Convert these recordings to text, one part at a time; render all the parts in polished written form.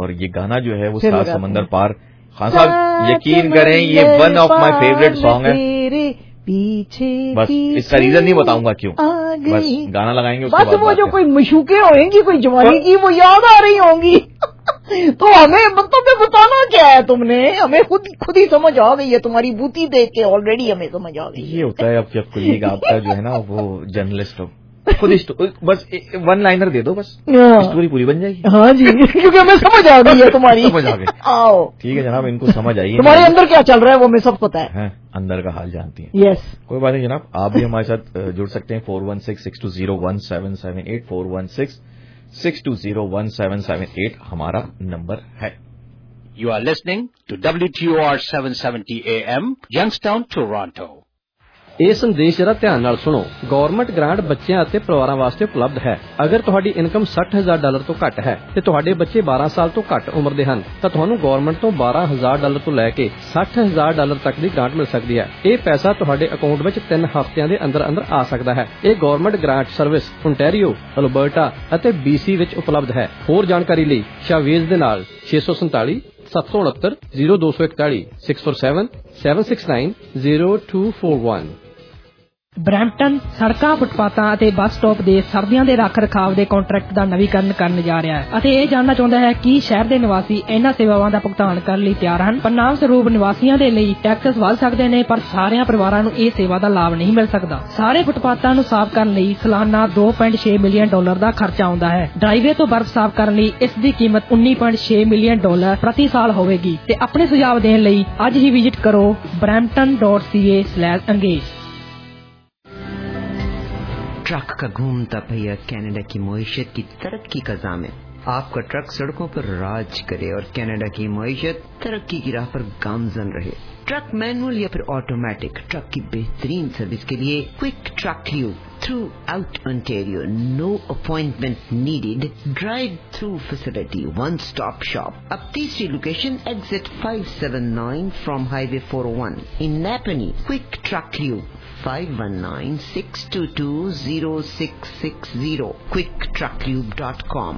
اور یہ گانا جو ہے وہ سات سمندر پار. خان صاحب یقین کریں یہ one of my favourite song ہے. پیچھے بس اس کا ریزن نہیں بتاؤں گا کیوں, بس گانا لگائیں گے اس کے بعد. بس وہ جو کوئی مشوقیں ہوئیں گی کوئی جوانی کی وہ یاد آ رہی ہوں گی تو ہمیں مطلب بتانا کیا ہے تم نے, ہمیں خود ہی سمجھ آ گئی ہے, تمہاری بوتی دیکھ کے آلریڈی ہمیں سمجھ آ گئی. یہ ہوتا ہے اب جب کوئی آپ کا جو ہے نا وہ جرنلسٹ ہو, خود بس ون لائنر دے دو, بس اسٹوری پوری بن جائے گی. ہاں جی, کیونکہ ہمیں سمجھ آ گئی ہے تمہاری. سمجھ آ گئی. آؤ ٹھیک ہے جناب, ان کو سمجھ آئی ہے تمہارے اندر کیا چل رہا ہے وہ ہمیں سب پتا ہے, اندر کا حال جانتی ہیں. یس کوئی بات نہیں جناب, آپ بھی ہمارے ساتھ جڑ سکتے ہیں. 416-620-1778 416-620-1778 ہمارا نمبر ہے. You are listening to WTOR 770 AM, Youngstown, Toronto. ਇਹ ਸੰਦੇਸ਼ ਜਰਾ ਧਿਆਨ ਨਾਲ ਸੁਣੋ. ਗਵਰਨਮੈਂਟ ਗ੍ਰਾਂਟ ਬੱਚਿਆਂ ਅਤੇ ਪਰਿਵਾਰਾਂ ਵਾਸਤੇ ਉਪਲਬਧ ਹੈ. ਅਗਰ ਤੁਹਾਡੀ ਇਨਕਮ $60,000 ਤੋਂ ਘੱਟ ਹੈ ਤੇ ਤੁਹਾਡੇ ਬੱਚੇ 12 ਸਾਲ ਤੋਂ ਘੱਟ ਉਮਰ ਦੇ ਹਨ ਤਾਂ ਤੁਹਾਨੂੰ ਗਵਰਨਮੈਂਟ ਤੋਂ $12,000 ਤੋਂ ਲੈ ਕੇ $60,000 ਤੱਕ ਦੀ ਗ੍ਰਾਂਟ ਮਿਲ ਸਕਦੀ ਹੈ. ਇਹ ਪੈਸਾ ਤੁਹਾਡੇ ਅਕਾਊਂਟ ਵਿੱਚ 3 ਹਫ਼ਤਿਆਂ ਦੇ ਅੰਦਰ ਆ ਸਕਦਾ ਹੈ. ਇਹ government grant service Ontario, Alberta ਅਤੇ BC ਵਿੱਚ ਉਪਲਬਧ ਹੈ. ਹੋਰ ਜਾਣਕਾਰੀ ਲਈ ਸ਼ਾਵੇਜ਼ ਦੇ ਨਾਲ 647 769 0241 647 769 0241. ਬਰੈਂਪਟਨ ਸੜਕਾਂ, ਫੁੱਟਪਾਥਾਂ ਅਤੇ ਬੱਸ ਸਟਾਪ ਦੇ ਸਰਦੀਆਂ ਦੇ ਰੱਖ ਰਖਾਵ ਦੇ ਕੰਟਰੈਕਟ ਦਾ ਨਵੀਕਰਨ ਕਰਨ ਜਾ ਰਿਹਾ ਹੈ ਅਤੇ ਇਹ ਜਾਣਨਾ ਚਾਹੁੰਦਾ ਹੈ ਕਿ ਸ਼ਹਿਰ ਦੇ ਨਿਵਾਸੀ ਇਹਨਾਂ ਸੇਵਾਵਾਂ ਦਾ ਭੁਗਤਾਨ ਕਰਨ ਲਈ ਤਿਆਰ ਹਨ. ਪਰਿਣਾਮ ਸਰੂਪ ਨਿਵਾਸੀਆਂ ਦੇ ਲਈ ਟੈਕਸ ਵਧ ਸਕਦੇ ਨੇ, ਪਰ ਸਾਰਿਆਂ ਪਰਿਵਾਰਾਂ ਨੂੰ ਇਹ ਸੇਵਾ ਦਾ ਲਾਭ ਨਹੀਂ ਮਿਲ ਸਕਦਾ. ਸਾਰੇ ਫੁੱਟਪਾਥਾਂ ਨੂੰ ਸਾਫ਼ ਕਰਨ ਲਈ ਸਾਲਾਨਾ $2.6 ਮਿਲੀਅਨ ਦਾ ਖਰਚਾ ਆਉਂਦਾ ਹੈ. ਡਰਾਈਵੇ ਤੋਂ ਬਰਫ਼ ਸਾਫ਼ ਕਰਨ ਲਈ ਇਸ ਦੀ ਕੀਮਤ $19.6 ਮਿਲੀਅਨ ਪ੍ਰਤੀ ਸਾਲ ਹੋਵੇਗੀ. ਤੇ ਆਪਣੇ ਸੁਝਾਅ ਦੇਣ ਲਈ ਅੱਜ ਹੀ ਵਿਜ਼ਿਟ ਕਰੋ brampton.ca/engage. ٹرک کا گھومتا پہیا کینیڈا کی معیشت کی ترقی کا ضامن. آپ کا ٹرک سڑکوں پر راج کرے اور کینیڈا کی معیشت ترقی کی راہ پر گامزن رہے. ٹرک مینول یا پھر آٹومیٹک, ٹرک کی بہترین سروس کے لیے quick truck lube throughout Ontario. No appointment needed. Drive through facility, one stop shop. اب تیسری location exit 579 from highway 401 in Napanee. Quick truck lube 519-622-0660. quicktrucklube.com.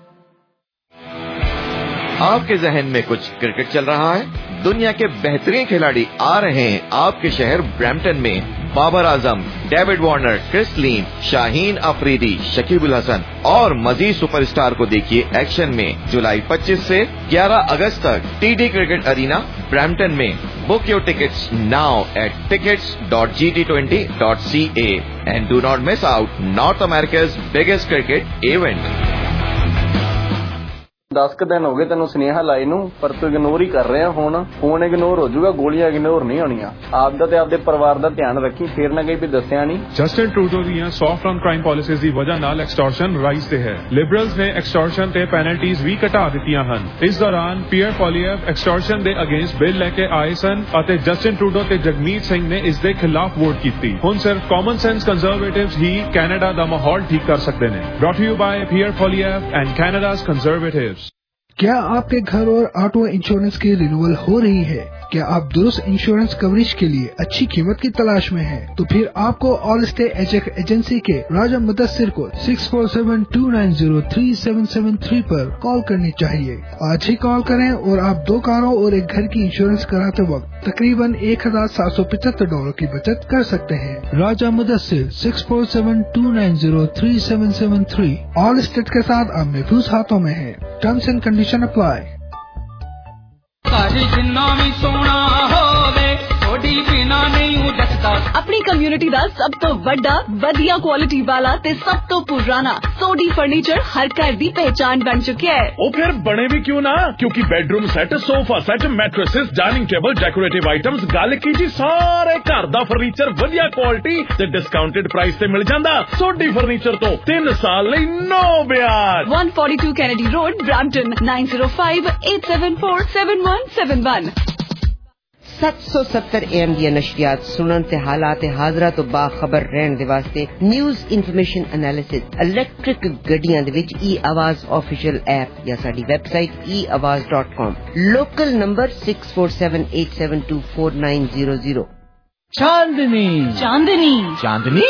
آپ کے ذہن میں کچھ کرکٹ چل رہا ہے؟ دنیا کے بہترین کھلاڑی آ رہے ہیں آپ کے شہر برمپٹن میں. Babar Azam, David Warner, Chris Lynn, Shaheen Afridi, Shakib Al Hasan اور مزید سپر اسٹار کو دیکھیے ایکشن میں جولائی 25 سے 11 اگست تک T D cricket arena Brampton میں. Book your tickets now at tickets.gt20.ca and do not miss out North America's biggest cricket event. 10 ਦਿਨ ਹੋ ਗਏ ਤੈਨੂੰ ਸੁਨੇਹਾ ਲਾਈ ਨੂੰ, ਪਰ ਤੂੰ ਇਗਨੋਰ ਹੀ ਕਰ ਰਿਹਾ. ਹੁਣ ਫੋਨ ਇਗਨੋਰ ਹੋ ਜਾਊਗਾ, ਗੋਲੀਆਂ ਇਗਨੋਰ ਨਹੀਂ ਹੋਣੀਆਂ. ਆਪਦਾ ਤੇ ਆਪਦੇ ਪਰਿਵਾਰ ਦਾ ਧਿਆਨ ਰੱਖੀ, ਫੇਰ ਨਾ ਕਹੀਂ ਵੀ ਦੱਸਿਆ ਨਹੀਂ. ਜਸਟਿਨ ਟਰੂਡੋ ਦੀਆਂ ਸੌਫਟ ਔਨ ਕ੍ਰਾਈਮ ਪਾਲਿਸੀਜ਼ ਦੀ ਵਜ੍ਹਾ ਨਾਲ ਐਕਸਟੋਰਸ਼ਨ ਰਾਈਜ਼ ਤੇ ਹੈ. ਲਿਬਰਲਸ ਨੇ ਐਕਸਟੋਰਸ਼ਨ ਤੇ ਪੈਨਲਟੀਜ਼ ਵੀ ਘਟਾ ਦਿੱਤੀਆਂ ਹਨ. ਇਸ ਦੌਰਾਨ ਪੀਅਰ ਪੋਲੀਅਵ ਐਕਸਟੋਰਸ਼ਨ ਦੇ ਅਗੇਂਸਟ ਬਿੱਲ ਲੈ ਕੇ ਆਏ ਸਨ ਅਤੇ ਜਸਟਿਨ ਟਰੂਡੋ ਤੇ ਜਗਮੀਤ ਸਿੰਘ ਨੇ ਇਸ ਦੇ ਖਿਲਾਫ ਵੋਟ ਕੀਤੀ. ਹੁਣ ਸਿਰਫ ਕਾਮਨ ਸੈਂਸ ਕੰਜ਼ਰਵੇਟਿਵਸ ਹੀ ਕੈਨੇਡਾ ਦਾ ਮਾਹੌਲ ਠੀਕ ਕਰ ਸਕਦੇ ਨੇ. brought to you by Pierre Poilievre and Canada's conservatives. کیا آپ کے گھر اور آٹو انشورنس کی رینیول ہو رہی ہے؟ کیا آپ درست انشورنس کوریج کے لیے اچھی قیمت کی تلاش میں ہیں؟ تو پھر آپ کو آل اسٹیٹ ایجنسی کے راجہ مدثر کو 647-290-3773 پر کال کرنی چاہیے. آج ہی کال کریں اور آپ 2 کاروں اور 1 گھر کی انشورنس کراتے وقت تقریباً $1,775 کی بچت کر سکتے ہیں. راجہ مدثر 647-290-3773 آل اسٹیٹ کے ساتھ آپ محفوظ ہاتھوں میں ہیں. Terms and condition apply. اپنی کمیونٹی دا سب تو بڑا ودیا کوالٹی والا تے سب تو پرانا سوڈی فرنیچر ہر گھر دی پہچان بن چکا ہے. او پھر بنے بھی کیوں نہ, کیونکہ bedroom set, sofa set, mattresses, dining table, decorative items, گل کی جی سارے گھر دا فرنیچر ودیا کوالٹی تے ڈسکاؤنٹڈ پرائس تے مل جاندا. سوڈی فرنیچر تو 3 سال لئی نو بیاج. 142 کینیڈی روڈ, برامپٹن 9058747171. 770 AM دیا نشریات سنن تے حالات حاضرہ تو باخبر رہن دے واسطے نیوز انفارمیشن انالیسس الیکٹرک گڈیاں دے وچ ای آواز آفیشیل ایپ یا ساڈی website eawaz.com. Local number 6478724900. Chandni Chandni Chandni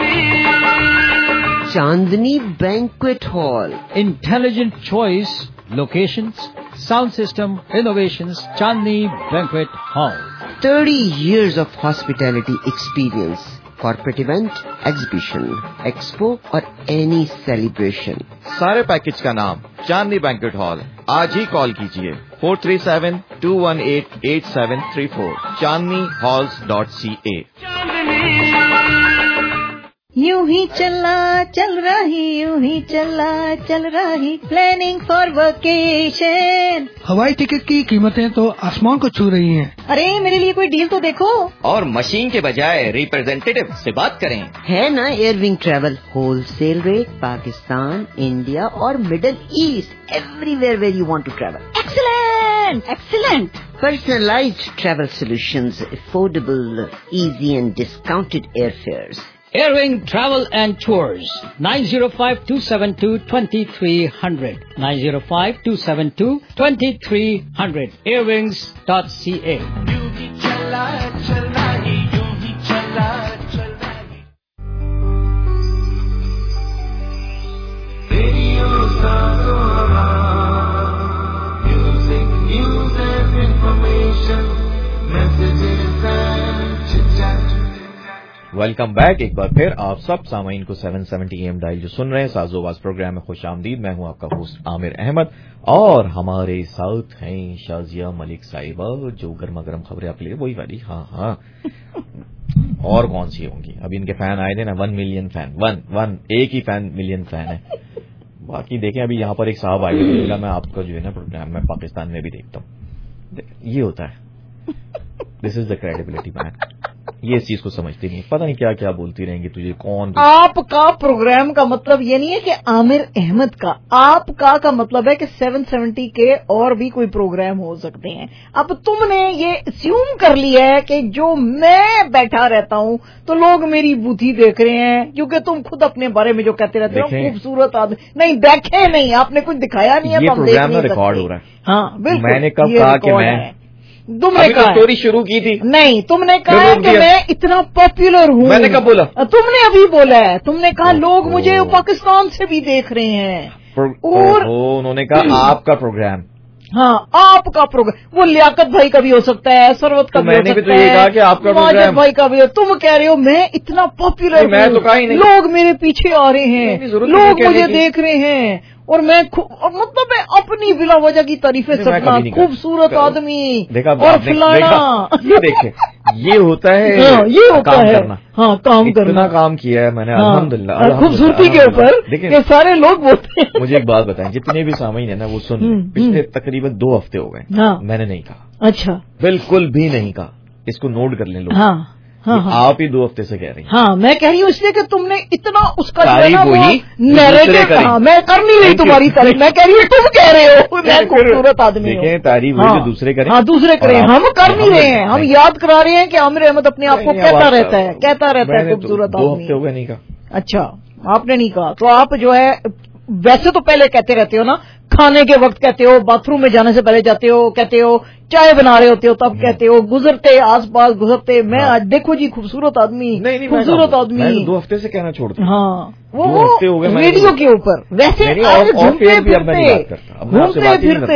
Chandni banquet hall. Intelligent choice, Locations, sound system, innovations, Chandni Banquet Hall. 30 years of hospitality experience. Corporate event, exhibition, expo or any celebration. सारे package का नाम चांदनी banquet hall. आज ही call कीजिए 437-218-8734 chandnihalls.ca. यूं ही चला चल रही, यूं ही चला चल रही, प्लानिंग फॉर वेकेशन. हवाई टिकट की कीमतें तो आसमान को छू रही हैं. अरे मेरे लिए कोई डील तो देखो. और मशीन के बजाय रिप्रेजेंटेटिव से बात करें. है ना Airwing travel, wholesale rate, Pakistan, India और middle east, everywhere where you want to travel. Excellent, excellent. Personalized travel solutions, affordable, easy and discounted airfares. Airwing Travel and Tours, 905-272-2300, 905-272-2300, airwings.ca. Welcome back एक बार फिर आप सब सामाइन को 770 AM डायल जो सुन रहे हैं साजोवाज प्रोग्राम में खुश आमदीद. मैं हूं आपका होस्ट आमिर अहमद और हमारे साथ हैं शाजिया मलिक साहिबा जो गर्मा गर्म खबरें आप लिए वही वाली. हाँ और कौन सी होंगी. अभी इनके फैन आए थे ना 1 मिलियन फैन, वन एक ही फैन मिलियन फैन है. बाकी देखें अभी यहाँ पर एक साहब आए थे, मैं आपका जो है ना प्रोग्राम में पाकिस्तान में भी देखता हूँ. ये होता है, this is the credibility man. ये इस चीज को समझती नहीं, पता नहीं क्या क्या बोलती रहेंगी. तुझे कौन आपका प्रोग्राम का मतलब ये नहीं है कि आमिर अहमद का, आपका का मतलब है कि 770 के और भी कोई प्रोग्राम हो सकते हैं. अब तुमने ये अस्यूम कर लिया है कि जो मैं बैठा रहता हूँ तो लोग मेरी बूथी देख रहे हैं, क्योंकि तुम खुद अपने बारे में जो कहते रहते हो खूबसूरत आदमी. नहीं देखे नहीं, आपने कुछ दिखाया नहीं है. ये प्रोग्राम में रिकॉर्ड हो रहा है. हाँ बिल्कुल. मैंने कब कहा कि मैं तुमने कहा स्टोरी शुरू की थी. नहीं, तुमने कहा कि मैं इतना पॉपुलर हूँ. मैंने कब बोला? तुमने अभी बोला है. तुमने कहा लोग मुझे पाकिस्तान से भी देख रहे हैं. और उन्होंने कहा आपका प्रोग्राम. हाँ आपका प्रोग्राम, वो लियाकत भाई का भी हो सकता है, सरवत का भी हो सकता है. मैंने भी तो ये कहा कि आपका प्रोग्राम भाई का भी हो. तुम कह रहे हो मैं इतना पॉपुलर, मैं तो कहा ही नहीं. लोग मेरे पीछे आ रहे हैं, लोग मुझे देख रहे हैं और मैं मतलब मैं अपनी बिला वजह की तारीफें करना, खूबसूरत आदमी और फलाना. देखे ये होता है, ये होता है. हाँ काम करना. इतना काम किया है मैंने अल्हम्दुलिल्लाह खूबसूरती के ऊपर कि सारे लोग बोलते हैं. मुझे एक बात बताएं, जितने भी सामीन है ना वो सुन, पिछले तकरीबन 2 हफ्ते हो गए मैंने नहीं कहा. अच्छा. बिल्कुल भी नहीं कहा. इसको नोट कर लें लोग. हाँ. आप ही 2 हफ्ते से कह रही हैं. हाँ मैं कह रही हूँ इसलिए कि तुमने इतना उसका तारीफ हुई नैरेटिव. हाँ मैं कर नहीं रही तुम्हारी तारीफ, मैं कह रही हूँ तुम कह रहे हो मैं खूबसूरत आदमी हूँ. देखें तारीफ हुई जो दूसरे करें. हाँ दूसरे करें, हम कर नहीं रहे हैं. हम याद करा रहे हैं कि आमिर अहमद अपने आप को कहता रहता है खूबसूरत आदमी. 2 हफ्ते हो गए नहीं कहा. अच्छा आपने नहीं कहा तो आप जो है वैसे तो पहले कहते रहते हो ना, खाने के वक्त कहते हो, बाथरूम में जाने से पहले जाते हो, कहते हो चाय बना रहे होते हो तब कहते हो, गुजरते आसपास गुजरते मैं आज देखो जी खूबसूरत आदमी, खूबसूरत आदमी. मैं 2 हफ्ते से कहना छोड़ दिया. हाँ वो रेडियो के ऊपर वैसे घूमते फिरते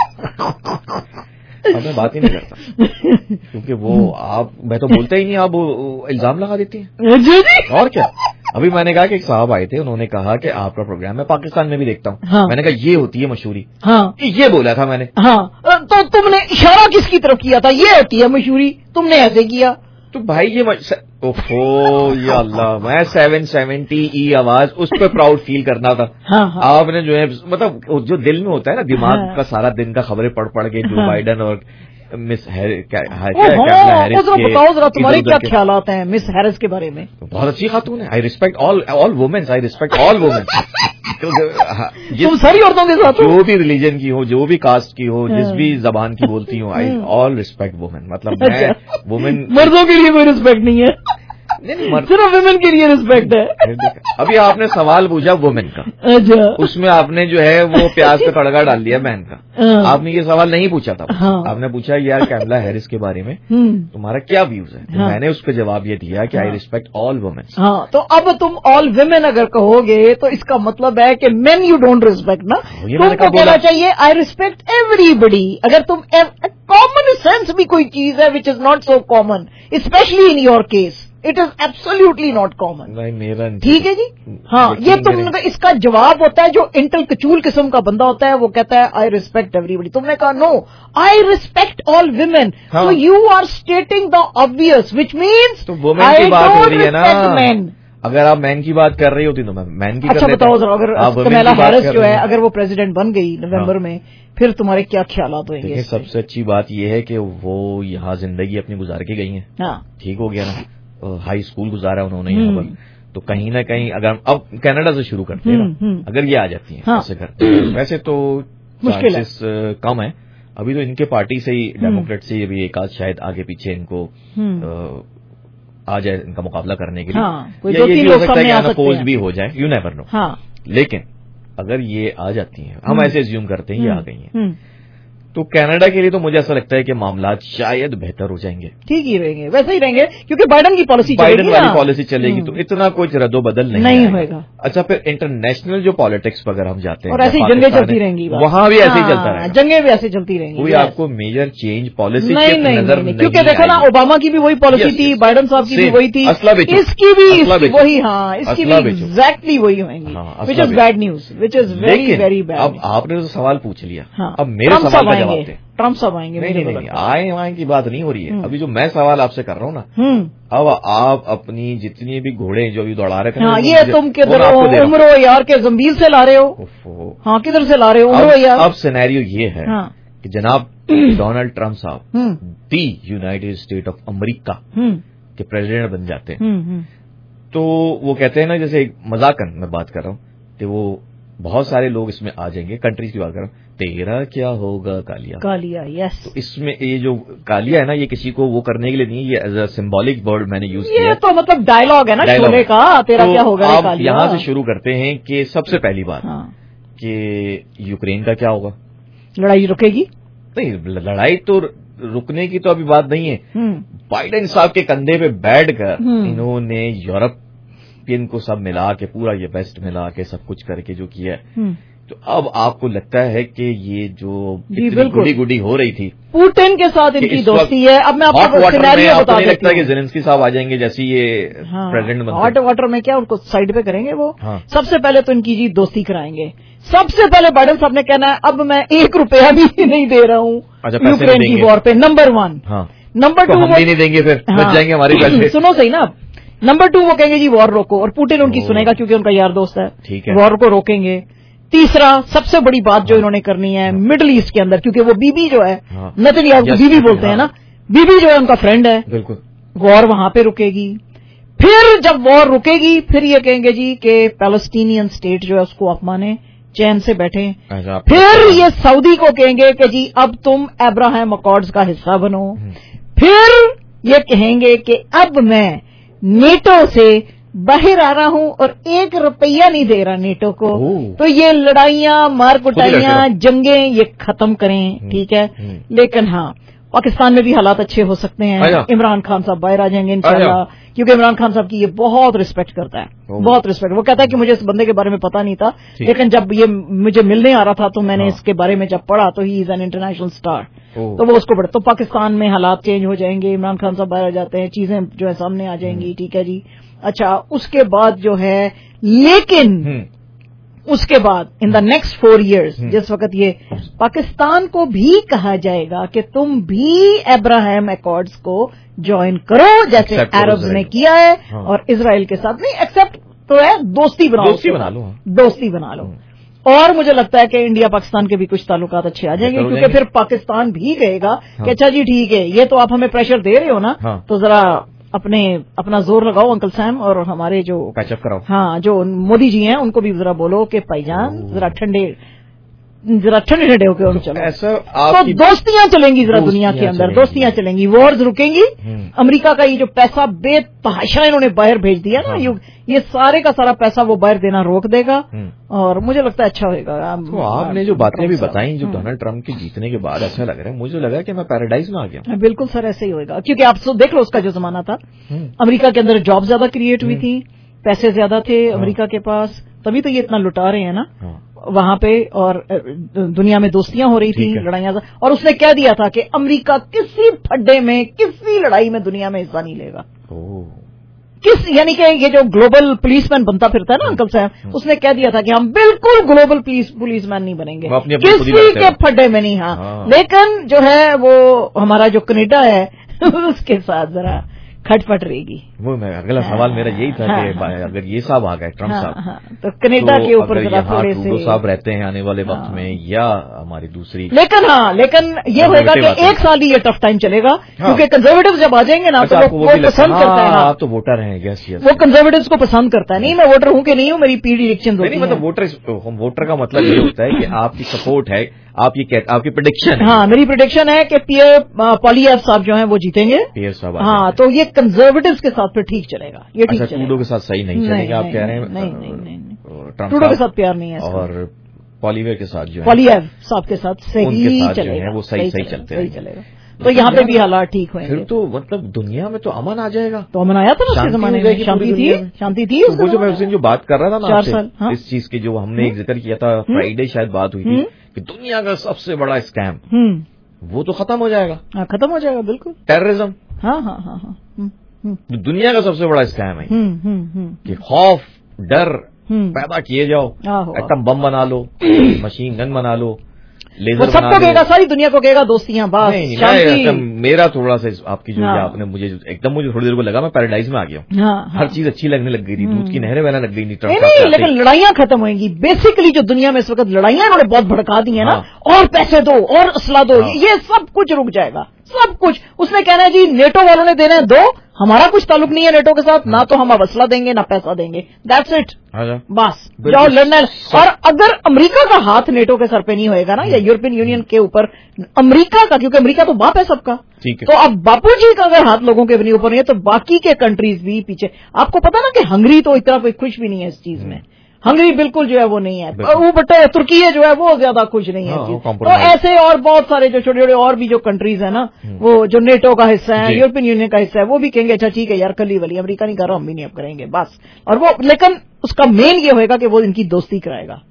अब मैं बात ही नहीं करता क्योंकि वो आप, मैं तो बोलता ही नहीं, आप इल्जाम लगा देती हैं. और क्या. अभी मैंने कहा कि एक साहब आए थे, उन्होंने कहा कि आपका प्रोग्राम मैं पाकिस्तान में भी देखता हूँ. हाँ. मैंने कहा ये होती है मशहूरी. हाँ. ये बोला था मैंने. हाँ तो तुमने इशारा किसकी तरफ किया था? ये होती है मशहूरी, तुमने ऐसे किया तो भाई ये ओहो या अल्लाह, मैं 770 आवाज उस पर प्राउड फील करना था. हाँ. आपने जो है मतलब जो दिल में होता है ना, दिमाग का सारा दिन का खबरें पढ़ के जो बाइडन और मिस हैरिस के, बताओ जरा तुम्हारे क्या ख्यालात हैं मिस हैरिस के बारे में? बहुत अच्छी खातून है. I respect all womens, I respect all womens. तुम सारी औरतों के साथ जो भी रिलीजन की हो, जो भी कास्ट की हो, जिस भी जबान की बोलती हूँ, आई ऑल रिस्पेक्ट वुमेन. मतलब मैं वुमेन, मर्दों के लिए कोई रिस्पेक्ट नहीं है. सिर्फ वुमेन के लिए रिस्पेक्ट है। अभी आपने सवाल पूछा वुमेन का, अच्छा, उसमें आपने जो है वो प्याज का तड़का डाल दिया बहन का। आपने ये सवाल नहीं पूछा था। आपने पूछा यार कैमला हैरिस के बारे में तुम्हारा क्या व्यूज है, तो मैंने उस पर जवाब ये दिया कि आई रिस्पेक्ट ऑल वुमेन। हाँ, तो अब तुम ऑल वुमेन अगर कहोगे तो इसका मतलब है कि मेन यू डोंट रिस्पेक्ट ना, तुमको कहना चाहिए आई रिस्पेक्ट एवरीबडी। अगर तुम कॉमन सेंस भी कोई चीज है which is not so common, specially in your case, it is absolutely not common. नहीं मेरा ठीक है जी। हाँ, ये तुमने इसका जवाब होता है जो इंटेल कचूल किस्म का बंदा होता है, वो कहता है आई रिस्पेक्ट एवरीबडी। तुमने कहा no, I respect all women, तो you are stating the obvious which means तो वुमेन की बात हो रही है ना। अगर आप मैन की बात कर रही होती तो मैं मैन की। अच्छा बताओ जरा, अगर कमला हैरिस जो है अगर वो प्रेसिडेंट बन गई नवंबर में, फिर तुम्हारे क्या ख्यालात होंगे? देखिए, सबसे अच्छी बात यह है कि वो यहाँ जिंदगी अपनी गुजार के गई है। ठीक हो गया ना, हाई स्कूल गुजारा उन्होंने यहाँ पर, तो कहीं ना कहीं अगर अब कनाडा से शुरू करते हैं, अगर ये आ जाती है ऐसे करते, वैसे तो चांसेस कम है। अभी तो इनके पार्टी से ही, डेमोक्रेट से अभी एक आध शायद आगे पीछे इनको आ जाए इनका मुकाबला करने के लिए। या ये भी हो सकता है कि अनअपोज्ड भी हो जाए, यू नेवर नो। लेकिन अगर ये आ जाती हैं, हम ऐसे अज्यूम करते हैं ये आ गई हैं, तो कनाडा के लिए तो मुझे ऐसा लगता है कि मामलात शायद बेहतर हो जाएंगे। ठीक ही रहेंगे, वैसे ही रहेंगे, क्योंकि बाइडन की पॉलिसी बाइडन वाली पॉलिसी चलेगी, तो इतना कुछ रद्दो बदल नहीं होगा। अच्छा, फिर इंटरनेशनल जो पॉलिटिक्स पर अगर हम जाते हैं, और ऐसी जंगें चलती रहेंगी, वहां भी ऐसे ही चलता रहेगा, जंगें भी ऐसे चलती रहेंगी। कोई आपको मेजर चेंज पॉलिसी नजर नहीं, क्योंकि देखो ना, ओबामा की भी वही पॉलिसी थी, बाइडन साहब की भी वही थी, इसकी भी वही, हाँ, इसकी भी एग्जैक्टली वही होंगी, which is bad news, which is very very bad. अब आपने तो सवाल पूछ लिया, अब मेरे सवाल का जवाब दें। ट्रम्प साहब आएंगे? नहीं, आए की बात नहीं हो रही है। अभी जो मैं सवाल आपसे कर रहा हूँ ना, अब आप अपनी जितनी भी घोड़े जो अभी दौड़ा रहे थे, हाँ, ये तुम किधर उम्र यार के जंबील से ला रहे हो? हाँ, किधर से ला रहे हो उम्र यार? अब सिनेरियो ये है कि जनाब डोनाल्ड ट्रम्प साहब the United State of America के प्रेसिडेंट बन जाते हैं, तो वो कहते हैं ना, जैसे मजाकन मैं बात कर रहा हूँ कि वो बहुत सारे लोग इसमें आ जाएंगे, कंट्रीज की बात कर रहा हूँ, तेरा क्या होगा कालिया। यस, तो इसमें ये जो कालिया है ना, ये किसी को वो करने के लिए नहीं, ये एज अ सिंबॉलिक वर्ड मैंने यूज किया। ये तो मतलब डायलॉग है ना शोले का, तेरा क्या होगा कालिया। आप यहाँ से शुरू करते हैं कि सबसे पहली बात कि यूक्रेन का क्या होगा? लड़ाई रुकेगी? नहीं, लड़ाई तो रुकने की तो अभी बात नहीं है। बाइडेन साहब के कंधे पे बैठकर इन्होंने यूरोपियन को सब मिला के, पूरा ये बेस्ट मिला के सब कुछ करके जो किया है, तो अब आपको लगता है कि ये जो गुडी गुडी हो रही थी पुतिन के साथ इनकी दोस्ती है। अब मैं आपको सिनेरियो बता नहीं लगता कि ज़ेलेंस्की साहब आ जाएंगे जैसे ये प्रेसिडेंट बनते हैं। हॉट वाटर में क्या उनको साइड पे करेंगे वो? सबसे पहले तो इनकी जी दोस्ती कराएंगे। सबसे पहले बाइडेन साहब ने कहना है अब मैं ₹1 भी नहीं दे रहा हूँ यूक्रेन की वॉर पे, नंबर 1। नंबर 2 हम भी नहीं देंगे, फिर बच जाएंगे हमारे पैसे। सुनो सही ना, नंबर 2 वो कहेंगे जी वॉर रोको, और पुतिन उनकी सुनेगा क्योंकि उनका यार दोस्त है। ठीक है, वॉर को रोकेंगे। तीसरा सबसे बड़ी बात जो इन्होंने करनी है मिडिल ईस्ट के अंदर, क्योंकि वो बीबी जो है, नेतन्याहू को बीबी बोलते हैं ना, बीबी जो है उनका फ्रेंड है, बिल्कुल, वॉर वहां पे रुकेगी। फिर जब वॉर रुकेगी फिर ये कहेंगे जी कि पैलेस्टीनियन स्टेट जो है उसको आप माने, चैन से बैठे। फिर ये सऊदी को कहेंगे कि जी अब तुम अब्राहम अकॉर्ड्स का हिस्सा बनो। फिर ये कहेंगे कि अब मैं नेटो से बाहर आ रहा हूं और ₹1 नहीं दे रहा नेटो को। तो ये लड़ाइयां, मार कुटाइयां, जंगें ये खत्म करें, ठीक है। लेकिन हाँ, पाकिस्तान में भी हालात अच्छे हो सकते हैं। इमरान खान साहब बाहर आ जाएंगे इंशाल्लाह, क्योंकि इमरान खान साहब की ये बहुत रिस्पेक्ट करता है, बहुत रिस्पेक्ट। वो कहता है कि मुझे इस बंदे के बारे में पता नहीं था, लेकिन जब ये मुझे मिलने आ रहा था तो मैंने इसके बारे में जब पढ़ा तो he is an international star, तो वो उसको पढ़ा। तो पाकिस्तान में हालात चेंज हो जाएंगे, इमरान खान साहब बाहर आ जाते हैं, चीजें जो है सामने आ जाएंगी, ठीक है जी। अच्छा, उसके बाद जो है, लेकिन उसके बाद इन द नेक्स्ट 4 years जिस वक्त ये पाकिस्तान को भी कहा जाएगा कि तुम भी अब्राहम अकॉर्ड्स को ज्वाइन करो जैसे अरब्स ने किया है, और इजराइल के साथ नहीं एक्सेप्ट तो है, दोस्ती बना लो। और मुझे लगता है कि इंडिया पाकिस्तान के भी कुछ ताल्लुकात अच्छे आ जाएंगे, क्योंकि फिर पाकिस्तान भी कहेगा कि अच्छा जी ठीक है, ये तो आप हमें प्रेशर दे रहे हो ना, तो जरा अपना जोर लगाओ अंकल सैम, और हमारे जो पैचअप कराओ, हाँ, जो मोदी जी हैं उनको भी जरा बोलो कि भाईजान जरा ठंडे जरा ठंडे ठंडे होकर हम चलो। ऐसा तो दोस्तियां चलेंगी जरा दुनिया के अंदर, दोस्तियां चलेंगी, वॉर्स रुकेंगी। अमेरिका का ये जो पैसा बेतहाशा इन्होंने बाहर भेज दिया ना, ये सारे का सारा पैसा वो बाहर देना रोक देगा और मुझे लगता है अच्छा होगा। तो आपने जो बातें भी बताई जो डोनाल्ड ट्रंप के जीतने के बाद ऐसा लग रहा है, मुझे लगा कि मैं पैराडाइज में आ गया। बिल्कुल सर ऐसे ही होगा, क्योंकि आप देख लो उसका जो जमाना था, अमेरिका के अंदर जॉब ज्यादा क्रिएट हुई थी, पैसे ज्यादा थे अमेरिका के पास, तभी तो ये इतना लुटा रहे हैं ना वहां पे, और दुनिया में दोस्तियां हो रही थी, लड़ाइयां, और उसने कह दिया था कि अमेरिका किसी फड्डे में, किसी लड़ाई में दुनिया में हिस्सा नहीं लेगा। यानी कि ये जो ग्लोबल पुलिसमैन बनता फिरता है ना अंकल साहब, उसने कह दिया था कि हम बिल्कुल ग्लोबल पुलिसमैन नहीं बनेंगे, किसी के फड्डे में नहीं। हाँ, लेकिन जो है वो हमारा जो कनाडा है उसके साथ जरा खटपट रहेगी। वो मैं अगला सवाल मेरा यही था कि अगर ये साहब आ गए ट्रंप साहब, तो कनाडा के ऊपर जरा थोड़े से ट्रूडो साहब रहते हैं आने वाले वक्त में, या हमारी दूसरी, लेकिन ये होगा कि एक साल ही ये टफ टाइम चलेगा, क्योंकि कंजर्वेटिव जब आ जाएंगे ना तो वो पसंद करता है। आप तो वोटर हैं, यस यस, वो कंजर्वेटिव को पसंद करता है। नहीं मैं वोटर हूँ कि नहीं हूँ, मेरी पीडी इलेक्शन होती है। मतलब वोटर का मतलब ये होता है कि आपकी सपोर्ट है, आपकी प्रेडिक्शन। हाँ, मेरी प्रेडिक्शन है कि पीयर पॉलिएफ साहब जो हैं वो जीतेंगे। पीयर साहब, हाँ, तो ये कंजर्वेटिव्स के साथ फिर ठीक चलेगा, ये ठीक चलेगा। ट्रूडो के साथ सही नहीं चलेगा, आप कह रहे हैं? नहीं, ट्रूडो के साथ प्यार नहीं है, और पॉलिवेयर के साथ जो है, पॉलिएफ साहब के साथ सही चलेगा, वो सही चलेगा। तो यहाँ पे भी हालात ठीक होंगे। फिर तो मतलब दुनिया में तो अमन आ जाएगा। तो अमन आया था ना उसके जमाने में, शांति थी। तो वो जो मैं उस दिन जो बात कर रहा था ना 4 साल, इस चीज की जो हमने एक जिक्र किया था, फ्राइडे शायद बात हुई थी कि दुनिया का सबसे बड़ा स्कैम वो तो खत्म हो जाएगा। खत्म हो जाएगा, बिल्कुल। टेररिज्म, हाँ, दुनिया का सबसे बड़ा स्कैम है कि खौफ डर पैदा किए जाओ, एटम बम बना लो, मशीन गन बना लो, लेजर सबको कहेगा, सारी दुनिया को कहेगा दोस्तियां, बस शांति। मेरा थोड़ा सा आपकी जो आपने मुझे थोड़ी देर को लगा मैं पैराडाइज में आ गया। हर चीज अच्छी लगने लग गई थी, दूध की नहरें बहने लग गई नहीं, लेकिन लड़ाइयां खत्म होंगी। बेसिकली जो दुनिया में इस वक्त लड़ाइयां इन्होंने बहुत भड़का दी है ना, और पैसे दो और असला दो, ये सब कुछ रुक जाएगा, सब कुछ। उसने कहना है जी नेटो वालों ने देना है, दो, हमारा कुछ ताल्लुक नहीं है नेटो के साथ, ना तो हम अब असला देंगे ना पैसा देंगे, दैट्स इट, बस जाओ लड़ना। और अगर अमेरिका का हाथ नेटो के सर पे नहीं होएगा ना, या यूरोपियन यूनियन के ऊपर अमेरिका का, क्योंकि अमेरिका तो बाप है सबका, तो अब बापू जी का अगर हाथ लोगों के भी ऊपर नहीं है, तो बाकी के कंट्रीज भी पीछे। आपको पता ना कि हंगरी तो इतना कोई खुश भी नहीं है इस चीज में, हंगरी बिल्कुल जो है वो नहीं है, वो बट तुर्की जो है वो ज्यादा खुश नहीं है। तो ऐसे और बहुत सारे जो छोटे छोटे और भी जो कंट्रीज है ना, वो जो नेटो का हिस्सा है, यूरोपियन यूनियन का हिस्सा है, वो भी कहेंगे अच्छा ठीक है यार, कली वली अमेरिका नहीं कर रहा, हम भी नहीं अब करेंगे बस। और वो, लेकिन उसका मेन ये होएगा कि वो इनकी दोस्ती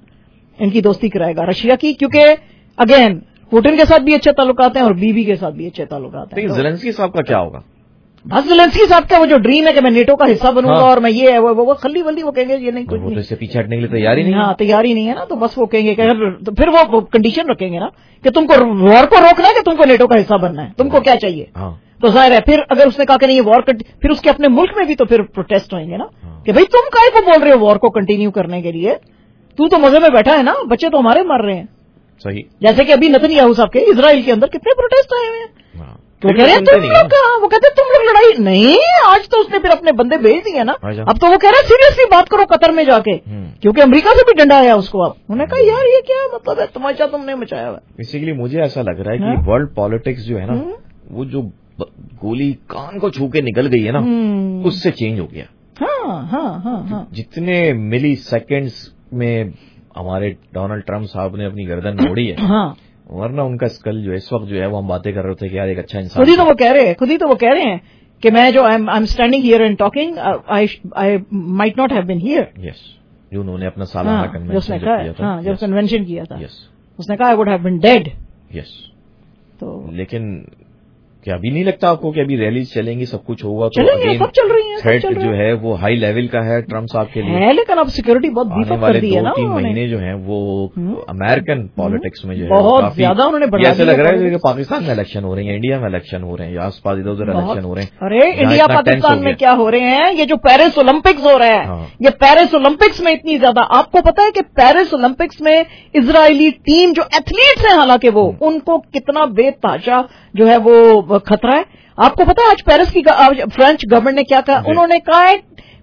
कराएगा रशिया की, क्योंकि अगेन पुतिन के साथ भी अच्छे ताल्लुकात हैं और बीबी के साथ भी अच्छे ताल्लुकात हैं। ज़ेलेंस्की साहब का क्या होगा? बस ज़ेलेंस्की साहब का वो जो ड्रीम है कि मैं नेटो का हिस्सा बनूंगा और मैं ये है वो खली वली, वो कहेंगे ये नहीं, कुछ नहीं, तो इससे पीछे हटने के लिए तैयारी नहीं। हाँ, तैयारी नहीं है ना, तो बस वो कहेंगे कि तो फिर वो कंडीशन रखेंगे ना कि तुमको वॉर को रोकना है कि तुमको नेटो का हिस्सा बनना है, तुमको क्या चाहिए। तो जाहिर है फिर अगर उसने कहा कि नहीं ये वॉर, फिर उसके अपने मुल्क में भी तो फिर प्रोटेस्ट होंगे ना कि भाई तुम काहे को बोल रहे हो वॉर को कंटिन्यू करने के लिए, तू तो मजे में बैठा है ना, बच्चे तो हमारे मर रहे हैं। सही, जैसे कि अभी नेतन्याहू साहब के इजराइल के अंदर कितने प्रोटेस्ट आए हुए हैं, तो कह रहे हैं तुम लोग, वो कहते तुम लोग लड़ाई नहीं, आज तो उसने फिर अपने बंदे भेज दिए ना, अब तो वो कह रहे हैं सीरियसली बात करो कतर में जाके, क्योंकि अमेरिका से भी डंडा आया उसको। अब उन्होंने कहा यार ये क्या मतलब है, तमाशा तुमने मचाया हुआ। बेसिकली मुझे ऐसा लग रहा है कि वर्ल्ड पॉलिटिक्स जो है ना, वो जो गोली कान को छू के निकल गई है ना, उससे चेंज हो गया। हाँ। जितने मिली सेकेंड्स में हमारे डोनाल्ड ट्रंप साहब ने अपनी गर्दन मोड़ी है, वरना उनका स्कल जो है इस वक्त जो है वो हम बातें कर रहे थे कि यार एक अच्छा इंसान, खुद ही तो वो कह रहे हैं कि मैं जो I am standing here and talking, I might not have been here. Yes, जो उन्होंने अपना सालाना कन्वेंशन किया था, उसने कहा I would have been dead. Yes, तो लेकिन क्या अभी नहीं लगता आपको कि अभी रैलीज चलेंगी, सब कुछ होगा? तो अगेन सब चल रही है, थ्रेट जो है वो हाई लेवल का है ट्रंप साहब के लिए, लेकिन अब सिक्योरिटी बहुत बीफ अप कर दी है ना। 2-3 महीने जो है वो अमेरिकन पॉलिटिक्स में जो है बहुत ज्यादा उन्होंने बढ़ा ऐसा लग रहा है कि पाकिस्तान में इलेक्शन हो रहे हैं, इंडिया में इलेक्शन हो रहे हैं, आस पास इधर उधर इलेक्शन हो रहे हैं। अरे इंडिया पाकिस्तान में क्या हो रहे हैं, ये जो पेरिस ओलंपिक्स हो रहा है, ये पेरिस ओलंपिक्स में इतनी ज्यादा, आपको पता है कि पेरिस ओलंपिक्स में इजरायली टीम जो एथलीट्स हैं, हालांकि वो उनको कितना बेतहाशा जो है वो खतरा है। आपको पता है आज पेरिस की फ्रेंच गवर्नमेंट ने क्या कहा, उन्होंने कहा है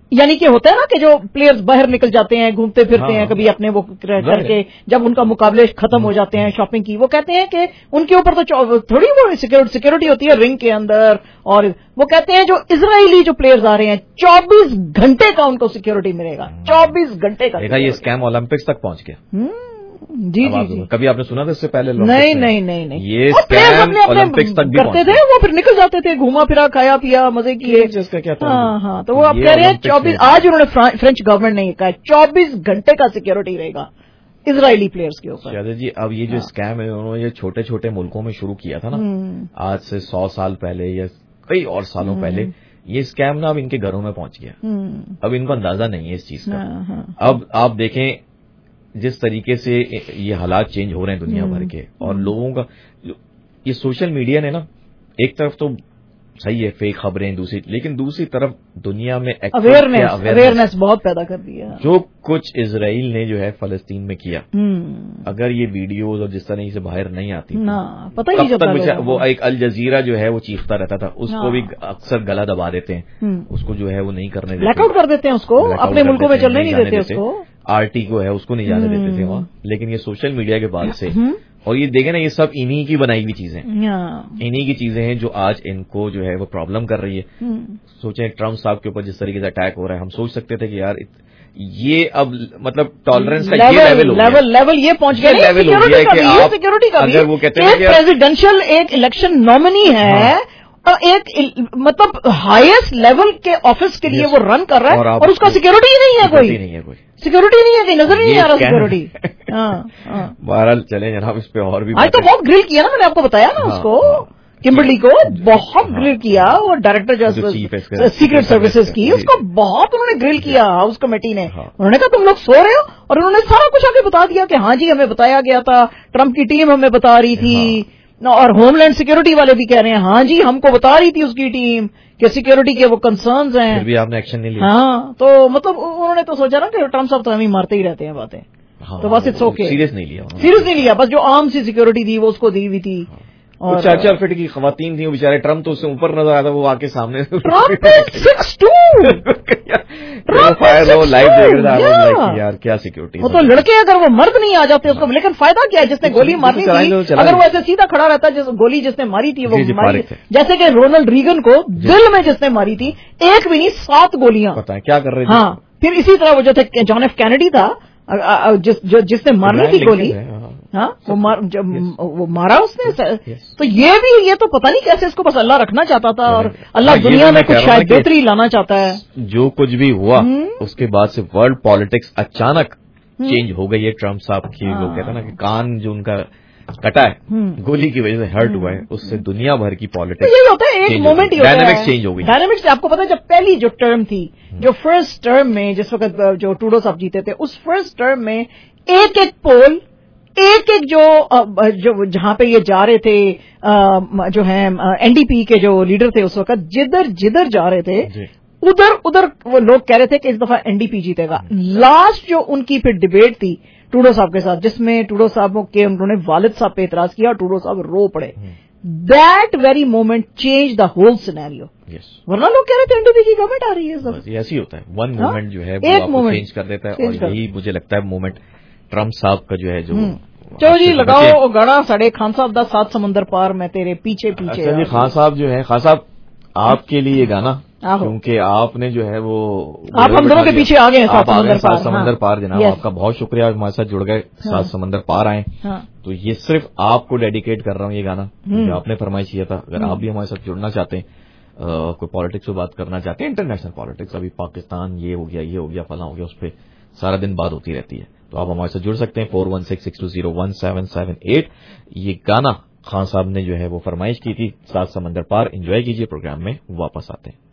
यानी कि होता है ना कि जो प्लेयर्स बाहर निकल जाते हैं, घूमते फिरते हैं कभी अपने वो करके, जब उनका मुकाबले खत्म हो जाते हैं शॉपिंग की, वो कहते हैं कि उनके ऊपर तो थोड़ी वो सिक्योरिटी होती है रिंग के अंदर, और वो कहते हैं जो इजरायली जो प्लेयर्स आ रहे हैं 24 घंटे का उनको सिक्योरिटी मिलेगा, 24 घंटे का। देखा ये स्कैम ओलंपिक्स तक पहुंच गया। जी जी, कभी आपने सुना था इससे पहले? नहीं, ये स्कैम ओलंपिक्स तक भी करते थे, वो फिर निकल जाते थे, घूमा फिरा, खाया पिया, मजे किए। इसका क्या था? हाँ, तो वो आप कह रहे हैं 24, आज उन्होंने फ्रेंच गवर्नमेंट ने कहा 24 घंटे का सिक्योरिटी रहेगा इजरायली प्लेयर्स के ऊपर। शायद जी अब ये जो स्कैम है उन्होंने ये छोटे छोटे मुल्कों में शुरू किया था ना, आज से 100 साल पहले या कई और सालों पहले, ये स्कैम ना अब इनके घरों में पहुंच गया। अब इनको अंदाजा नहीं है इस चीज का। अब आप देखें जिस तरीके से ये हालात चेंज हो रहे हैं दुनिया भर के, और लोगों का ये सोशल मीडिया ने ना एक तरफ तो सही है फेक खबरें, लेकिन दूसरी तरफ दुनिया में अवेयरनेस बहुत पैदा कर दिया। जो कुछ इजराइल ने जो है फलस्तीन में किया, अगर ये वीडियोज और जिस तरह से बाहर नहीं आती ना, पता ही नहीं चलता। वो एक अल जजीरा जो है वो चीखता रहता था, उसको भी अक्सर गला दबा देते हैं, उसको जो है वो नहीं करने देते, ब्लैकआउट कर देते हैं उसको, अपने मुल्कों में चलने नहीं देते उसको, आरटी को है उसको नहीं जाने देते थे वहां। लेकिन ये सोशल मीडिया के बाद से, और ये देखें ना ये सब इन्हीं की बनाई हुई चीजें, इन्हीं की चीजें हैं जो आज इनको जो है वो प्रॉब्लम कर रही है। सोचें ट्रम्प साहब के ऊपर जिस तरीके से अटैक हो रहा है, हम सोच सकते थे कि यार ये अब मतलब टॉलरेंस का ये लेवल ये पहुंच गया, लेवल हो गया कि आप सिक्योरिटी का अगर वो कहते हैं प्रेसिडेंशियल एक इलेक्शन नॉमिनी है, एक मतलब हाईएस्ट लेवल के ऑफिस के लिए वो रन कर रहा है, और उसका सिक्योरिटी ही नहीं है, कोई सिक्योरिटी नहीं है, कहीं नजर ही नहीं आ रहा सिक्योरिटी। बहरहाल चले जनाब, इस पे और भी आज तो बहुत ग्रिल किया ना, मैंने आपको बताया ना उसको, किम्बरली को बहुत ग्रिल किया, वो डायरेक्टर सीक्रेट सर्विसेज की, उसको बहुत उन्होंने ग्रिल किया हाउस कमेटी ने। उन्होंने कहा तुम लोग सो रहे हो, और उन्होंने सारा कुछ आगे बता दिया कि हाँ जी हमें बताया गया था, ट्रम्प की टीम हमें बता रही थी, और होमलैंड सिक्योरिटी वाले भी कह रहे हैं हाँ जी हमको बता रही थी उसकी टीम कि सिक्योरिटी के वो कंसर्न्स हैं, फिर भी आपने एक्शन नहीं लिया। हाँ, तो मतलब उन्होंने तो सोचा ना कि ट्रम्प साहब तो हमें मारते ही रहते हैं बातें, तो बस इट्स ओके, सीरियस नहीं लिया, बस जो आम सी सिक्योरिटी थी वो उसको दी हुई थी। और 4-4 फीट की खवातीन थी, वो बेचारे ट्रम्प तो उससे ऊपर नजर आता, वो आके सामने 6'2" फायर हो लाइव देख रहा था, यार क्या सिक्योरिटी। वो तो लड़के अगर वो मर्द नहीं आ जाते उसको, लेकिन फायदा क्या है, जिसने गोली मारनी थी अगर वो ऐसे सीधा खड़ा रहता, गोली जिसने मारी थी वो मारी, जैसे कि रोनाल्ड रीगन को दिल में जिसने मारी थी, एक भी नहीं 7 गोलियां, पता है क्या कर रहे थे। हाँ, फिर इसी तरह वो जो थे जॉन एफ कैनेडी था, जिसने मारनी थी गोली, हाँ वो मारा उसने। तो ये तो पता नहीं कैसे इसको बस अल्लाह रखना चाहता था, और अल्लाह दुनिया में कुछ शायद बेहतरी लाना चाहता है। जो कुछ भी हुआ उसके बाद से वर्ल्ड पॉलिटिक्स अचानक चेंज हो गई है। ट्रम्प साहब की वो कहते हैं ना कि कान जो उनका कटा है गोली की वजह से हर्ट हुआ है, उससे दुनिया भर की पॉलिटिक्स यही होता है, एक मोमेंट ही होता है, डायनामिक्स चेंज हो गई। डायनामिक्स आपको पता है, जब पहली जो टर्म थी, जो फर्स्ट टर्म में जिस वक्त जो ट्रूडो साहब जीते थे, उस फर्स्ट टर्म में एक एक पोल, एक एक जो जहां पे ये जा रहे थे, जो है एनडीपी के जो लीडर थे उस वक्त, जिधर जा रहे थे उधर वो लोग कह रहे थे कि इस दफा एनडीपी जीतेगा। लास्ट जो उनकी फिर डिबेट थी ट्रूडो साहब के साथ, जिसमें ट्रूडो साहब के उन्होंने वालिद साहब पे एतराज किया और ट्रूडो साहब रो पड़े, that very moment change the whole scenario. वरना लोग कह रहे थे एनडीपी की गवर्नमेंट आ रही है, सब ऐसे ही होता है, वन मोमेंट जो है वो आपको चेंज कर देता है, और यही मुझे लगता है मोमेंट ट्रम्प साहब का जो है जो। चलो जी लगाओ गड़ा साढ़े खान साहब दा 7 समंदर पार में तेरे पीछे पीछे। अच्छा जी, खान साहब जो है, खान साहब आपके लिए ये गाना, क्योंकि आपने जो है वो आप हम दोनों के पीछे आ गए हैं 7 समंदर पार। जनाब आपका बहुत शुक्रिया, हमारे साथ जुड़ गए, 7 समंदर पार आए। तो ये सिर्फ आपको डेडिकेट कर रहा हूँ ये गाना, जो आपने फरमाइश किया था। अगर आप भी हमारे साथ जुड़ना चाहते हैं, कोई पॉलिटिक्स पे बात करना चाहते हैं, इंटरनेशनल पॉलिटिक्स, अभी पाकिस्तान ये हो गया फला हो गया, उस पर सारा दिन बात होती रहती है, तो आप हमारे साथ जुड़ सकते हैं। 4166201778 ये गाना खान साहब ने जो है वो फरमाइश की थी, 7 समंदर पार। एंजॉय कीजिए, प्रोग्राम में वापस आते हैं।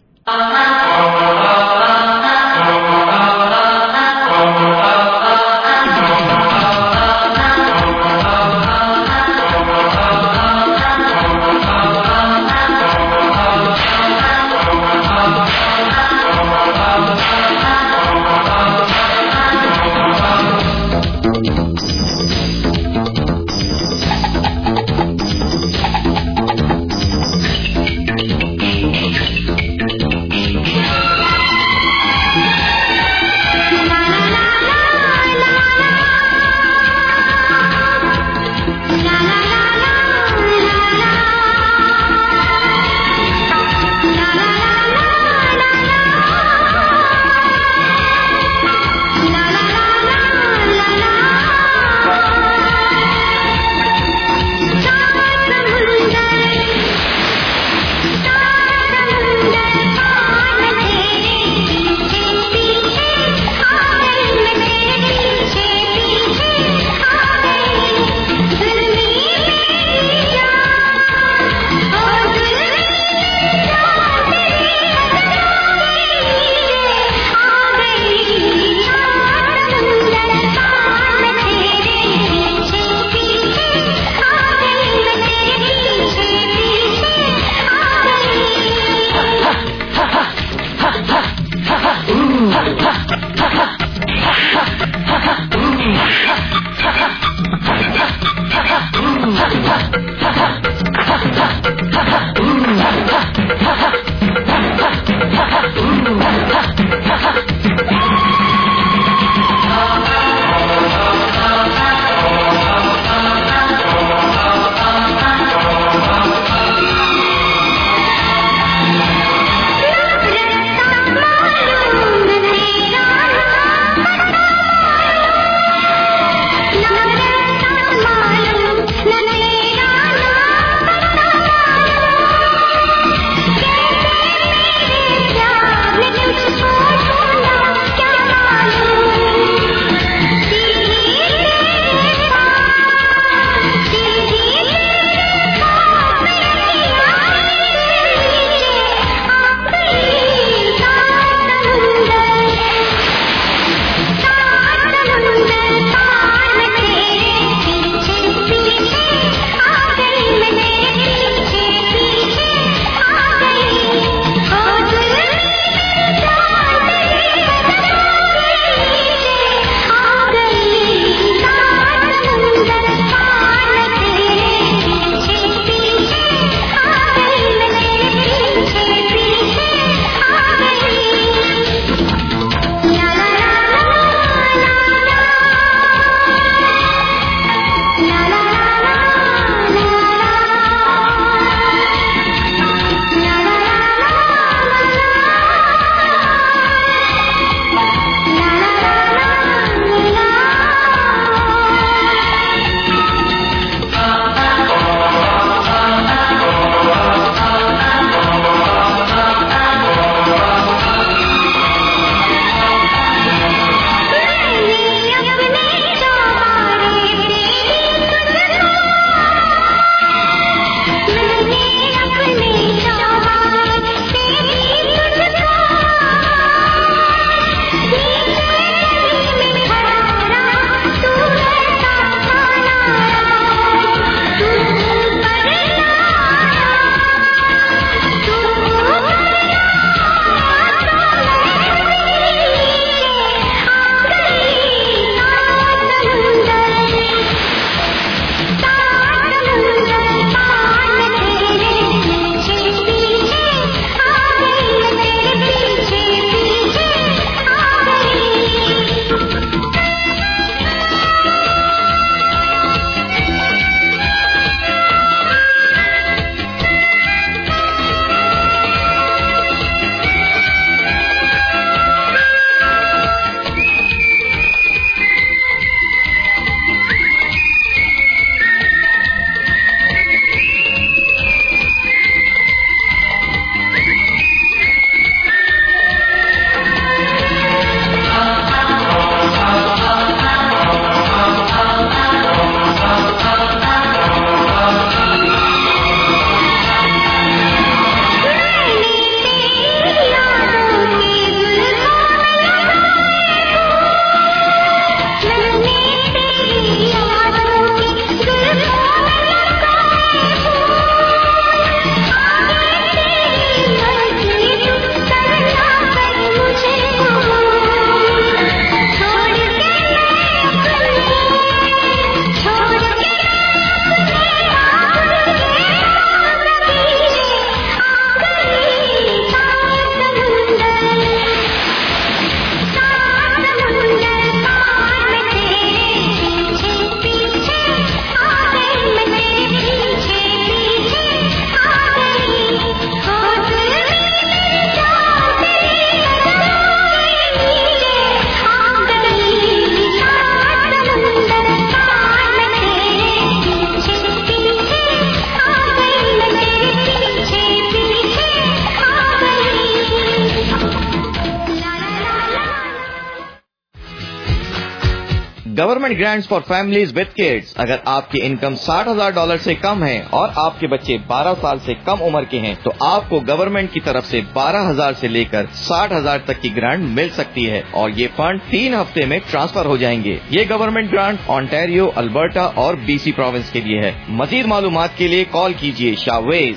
Government grants for families with kids. अगर आपकी इनकम $60,000 से कम है और आपके बच्चे 12 साल से कम उम्र के हैं तो आपको गवर्नमेंट की तरफ से 12,000 से लेकर 60,000 तक की ग्रांट मिल सकती है और ये फंड 3 हफ्ते में ट्रांसफर हो जाएंगे। ये गवर्नमेंट ग्रांट ऑन्टेरियो, अल्बर्टा और BC प्रोविंस के लिए है। मजीद मालूमात के लिए कॉल कीजिए शाहवेज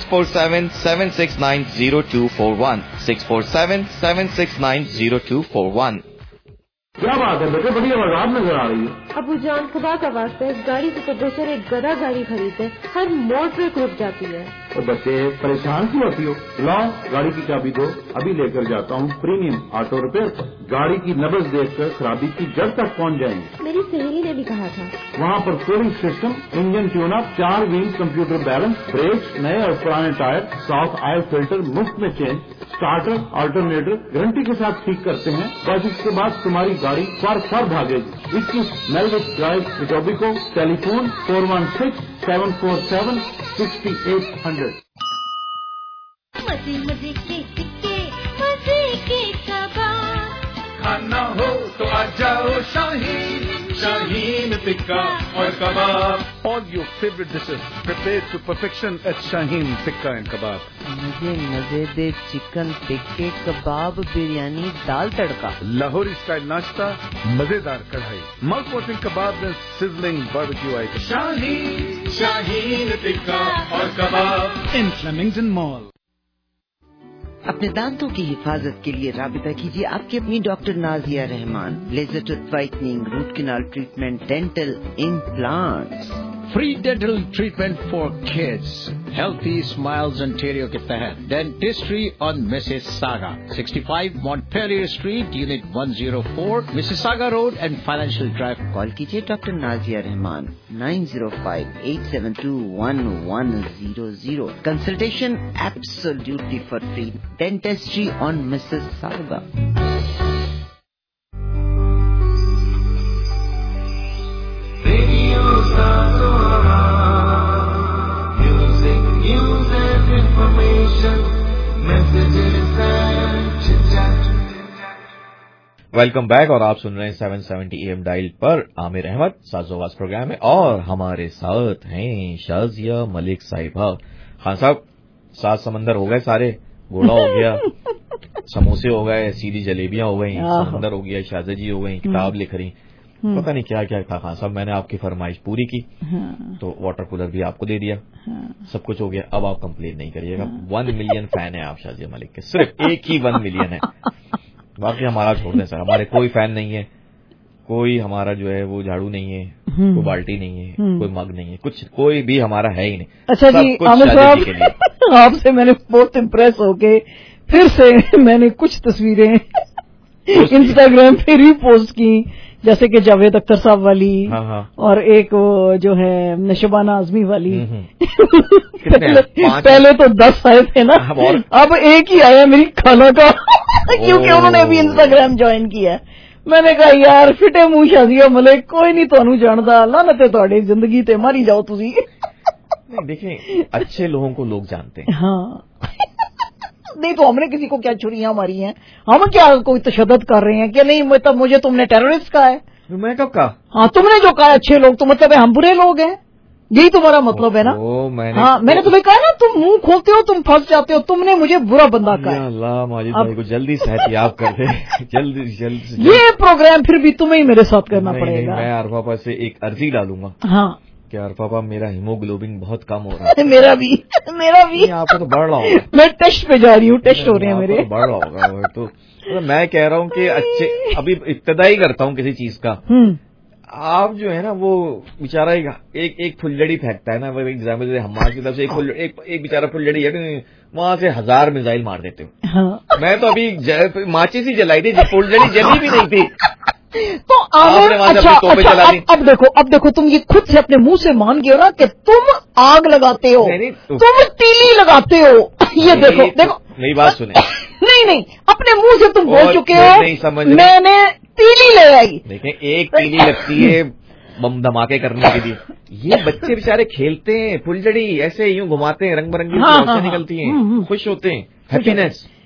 647-769-0241 647-769-0241। क्या बात है बेटे, बड़ी आवाज नजर आ रही है। अबू जान खुदा का वास्ता इस गाड़ी से तो बेहतर एक गधा गाड़ी खरीदे, हर मोड़ पे रुक जाती है। तो बच्चे परेशान क्यों होती हो? लाओ गाड़ी की चाबी दो, अभी लेकर जाता हूँ प्रीमियम ऑटो रिपेयर। गाड़ी की नब्ज देखकर खराबी की जड़ तक पहुँच जाएंगे। मेरी सहेली ने भी कहा था। वहाँ पर cooling system, engine tune up, 4 wheel computer balance, brakes, नए और पुराने टायर, साफ ऑयल फिल्टर मुफ्त में चेंज, स्टार्टर अल्टरनेटर गारंटी के साथ ठीक करते हैं। बस इसके बाद तुम्हारी गाड़ी फर भागेगी। 21 मेलविच ड्राइव, इटोबिको। टेलीफोन 416-747-6800। मजे मजे के टिक्के, मजे के कबाब, खाना हो तो आ जाओ शाहीन, शाहीन टिक्का और कबाब। All your favorite dishes prepared to perfection at Shaheen Tikka and Kebab. मुझे मजेदार चिकन टिक्के, कबाब, बिरयानी, दाल तड़का। Lahori style नाश्ता, मजेदार कढ़ाई, mouth-watering kebab and sizzling barbecue items. Shaheen tikka और कबाब in Flemington Mall. अपने दांतों की हिफाजत के लिए राबिता कीजिए आपकी अपनी doctor Nazia Rahman. Laser tooth whitening, root canal treatment, dental implants. Free dental treatment for kids. Healthy Smiles Ontario के तहत Dentistry on Mississauga, 65 Montpelier Street, Unit 104, Mississauga Road and Financial Drive. Call कीजिए doctor Nazia Rahman 905-872-1100. Consultation absolutely for free. Dentistry on Mississauga. Welcome back और आप सुन रहे हैं 770 AM dial पर Aamir Ahmad साजोवाज programme है और हमारे साथ हैं शाजिया मलिक साहिबा। खान साहब, 7 समंदर हो गए सारे, घोड़ा हो गया, समोसे हो गए, सीधी जलेबियां हो गई, समंदर हो गया, शाजा जी हो गई, किताब लिख रही, पता नहीं क्या क्या था। खान साहब, मैंने आपकी फरमाइश पूरी की तो वाटर कूलर भी आपको दे दिया, सब कुछ हो गया। अब आप कंप्लेन नहीं करिएगा। 1 मिलियन फैन है आप शाजिया मलिक के, सिर्फ एक ही 1 मिलियन है, बाकी हमारा छोड़ दें सर। हमारे कोई फैन नहीं है, कोई हमारा जो है वो झाड़ू नहीं है, कोई बाल्टी नहीं है, कोई मग नहीं है, कुछ कोई भी हमारा है ही नहीं। अच्छा जी आमिर साहब, आपसे मैंने बहुत इम्प्रेस होके फिर से मैंने कुछ तस्वीरें इंस्टाग्राम पे रीपोस्ट की, जैसे कि जावेद अख्तर साहब वाली, और एक वो जो है शबाना आजमी वाली। पहले तो 10 आए थे ना, अब एक ही आया मेरी खाला का क्योंकि उन्होंने अभी इंस्टाग्राम ज्वाइन किया है। मैंने कहा यार फिटे मुंह शाजिया मलिक, कोई नहीं ਤੁਹਾਨੂੰ जानदा, लानत है ਤੁਹਾਡੀ जिंदगी ते, मारी जाओ तुसी। नहीं देखें, अच्छे लोगों को लोग जानते हैं। हाँ नहीं तो हमने किसी को क्या छुरियां मारी हैं, हम क्या कोई तशद्दुद कर रहे हैं कि नहीं, मतलब मुझे तुमने टेररिस्ट कहा है। मैं कब कहा? हाँ तुमने जो कहा अच्छे लोग, तो मतलब है हम बुरे लोग हैं, यही तुम्हारा मतलब है ना? मैंने तुम्हें कहा ना, तुम मुंह खोलते हो तुम फंस जाते हो, तुमने मुझे बुरा बंदा कहा। अल्लाह माजिद भाई को जल्दी सेहतियाब कर दे, जल्दी ये प्रोग्राम फिर भी तुम्हें ही मेरे साथ करना पड़ेगा। मैं अरफा से एक अर्जी डालूंगा। हाँ कि अरफा मेरा हीमोग्लोबिन बहुत कम हो रहा है। मेरा भी आपको तो बढ़ रहा होगा। मैं टेस्ट पे जा रही हूँ, टेस्ट हो रहे हैं मेरे। बढ़ रहा होगा तो मैं कह रहा हूँ कि अच्छे, अभी इब्तिदा ही करता हूँ किसी चीज का। आप जो है ना वो बेचारा एक फुलझड़ी फेंकता है ना, वो एग्जाम्पल हमारे की तरफ से एक बेचारा फुलझड़ी है, वहां से 1000 मिसाइल मार देते हो। हाँ। मैं तो अभी माचिस ही जलाई थी, फुलझड़ी जली भी नहीं थी। तो अच्छा, अब देखो तुम ये खुद से अपने मुंह से मान गए हो ना कि तुम आग लगाते हो, तुम तीली लगाते हो। ये देखो मेरी बात सुने। नहीं अपने मुंह से तुम बोल चुके हो, मैंने तीली ले आई। देखें, एक तीली लगती है बम धमाके करने के लिए, ये बच्चे बेचारे खेलते हैं, फुलझड़ी ऐसे यूं घुमाते हैं, रंग बिरंगी निकलती हैं, खुश होते हैं, हैप्पीनेस।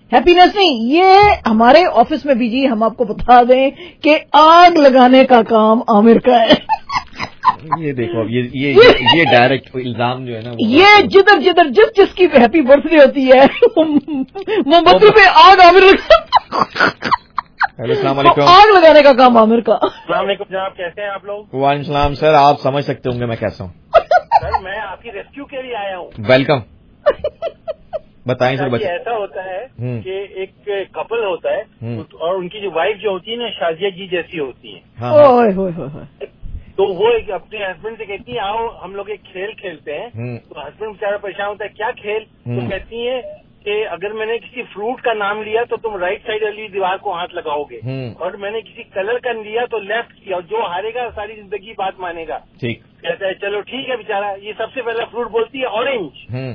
हैप्पीनेस नहीं, ये हमारे ऑफिस में भी जी हम आपको बता दें कि आग लगाने का काम आमिर का है। ये देखो अब ये डायरेक्ट इल्जाम जो है ना, ये जिधर जिधर जिसकी हैप्पी बर्थडे होती है मोमबत्ती पे आग आमिर अस्सलामुअलैकुम। आग लगाने का काम आमिर का। अस्सलामुअलैकुम जनाब, कैसे हैं आप लोग? वालेकुम सलाम सर, आप समझ सकते होंगे मैं कैसा हूँ। सर मैं आपकी रेस्क्यू के लिए आया हूँ। वेलकम। बताएं सर। बच्चे ऐसा होता है कि एक कपल होता है और उनकी जो वाइफ जो होती है ना शाजिया जी जैसी होती है। ओए तो वो एक अपने हस्बैंड से कहती है आओ हम लोग एक खेल खेलते हैं। तो हस्बैंड बेचारा परेशान होता है क्या खेल? तो कहती है कि अगर मैंने किसी फ्रूट का नाम लिया तो तुम राइट साइड वाली दीवार को हाथ लगाओगे और मैंने किसी कलर का लिया तो लेफ्ट किया, जो हारेगा सारी जिंदगी बात मानेगा। ठीक। कहता है चलो ठीक है बेचारा। ये सबसे पहला फ्रूट बोलती है ऑरेंज।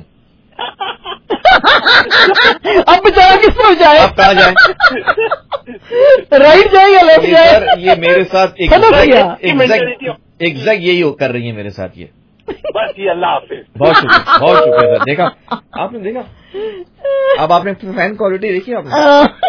अब बेचारा किस तरफ जाए? अब कहाँ जाए? राइट जाए या लेफ्ट जाए? सर ये मेरे साथ एग्जैक्ट यही कर रही है मेरे साथ ये। बस ये अल्लाह हाफिज। बहुत शुक्रिया सर। देखा आपने, देखा अब आपने फैन क्वालिटी देखी आपने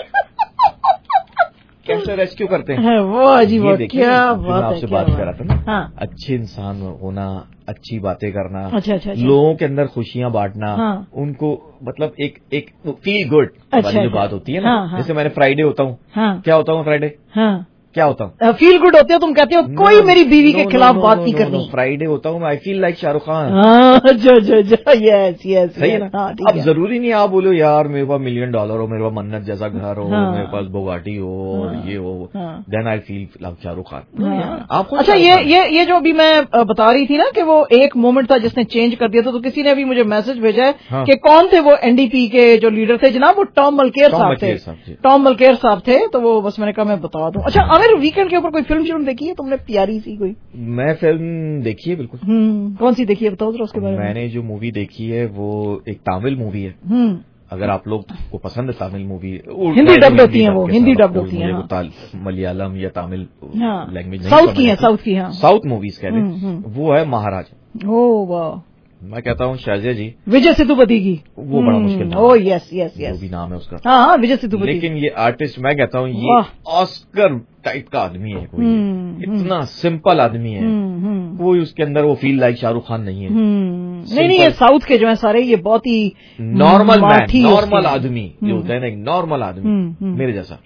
कैसे रेस्क्यू करते हैं। वो अजीब क्या बात है। आपसे बात कर रहा था ना। हाँ। अच्छे इंसान होना, अच्छी बातें करना, अच्छा। लोगों के अंदर खुशियां बांटना। हाँ। उनको मतलब एक फील गुड वाली जो बात होती है ना। हाँ। जैसे मैंने फ्राइडे होता हूँ। हाँ। क्या होता हूँ फ्राइडे? हाँ। क्या होता हूँ? फील गुड होते हो तुम, कहते हो कोई मेरी बीवी के खिलाफ बात नहीं करनी। फ्राइडे होता हूँ I feel like Shahrukh Khan. Yes सही है ना। अब जरूरी नहीं आप बोलो यार मेरे पास $1 मिलियन हो, मेरे पास मन्नत जैसा घर हो, मेरे पास बोगाटी हो और ये हो, then I feel like Shahrukh Khan. आपको अच्छा ये जो अभी मैं बता रही थी ना कि वो एक मोमेंट था जिसने चेंज कर दिया था, तो किसी ने अभी मुझे मैसेज भेजा है कि कौन थे वो एनडीपी के जो लीडर थे जनाब? वो टॉम मलकेर साहब थे। टॉम मलकेर साहब थे। तो वो बस मैंने कहा मैं बता दूं। अच्छा आमिर, वीकेंड के ऊपर कोई फिल्म देखी है तुमने प्यारी सी कोई? मैं फिल्म देखी है बिल्कुल। कौन सी देखी है बताओ जरा उसके बारे में। मैंने जो मूवी देखी है वो एक तमिल मूवी है। अगर आप लोग को पसंद है तमिल मूवी, हिंदी डब्ड होती है वो, हिंदी डब्ड होती है। मलयालम या तमिल लैंग्वेज साउथ की है, साउथ मूवीज कहते हैं। वो है महाराज। ओह वाह। मैं कहता हूँ शाजिया जी, विजय सेतुपति की। वो बड़ा मुश्किल नाम। ओह यस जो भी नाम है उसका। हाँ विजय सेतुपति। लेकिन ये आर्टिस्ट मैं कहता हूँ ये ऑस्कर टाइप का आदमी है कोई। इतना सिंपल आदमी है कोई, उसके अंदर वो फील लाइक शाहरुख खान नहीं है। नहीं ये साउथ के जो है सारे ये बहुत ही नॉर्मल आदमी जो होता है ना, एक नॉर्मल आदमी मेरे जैसा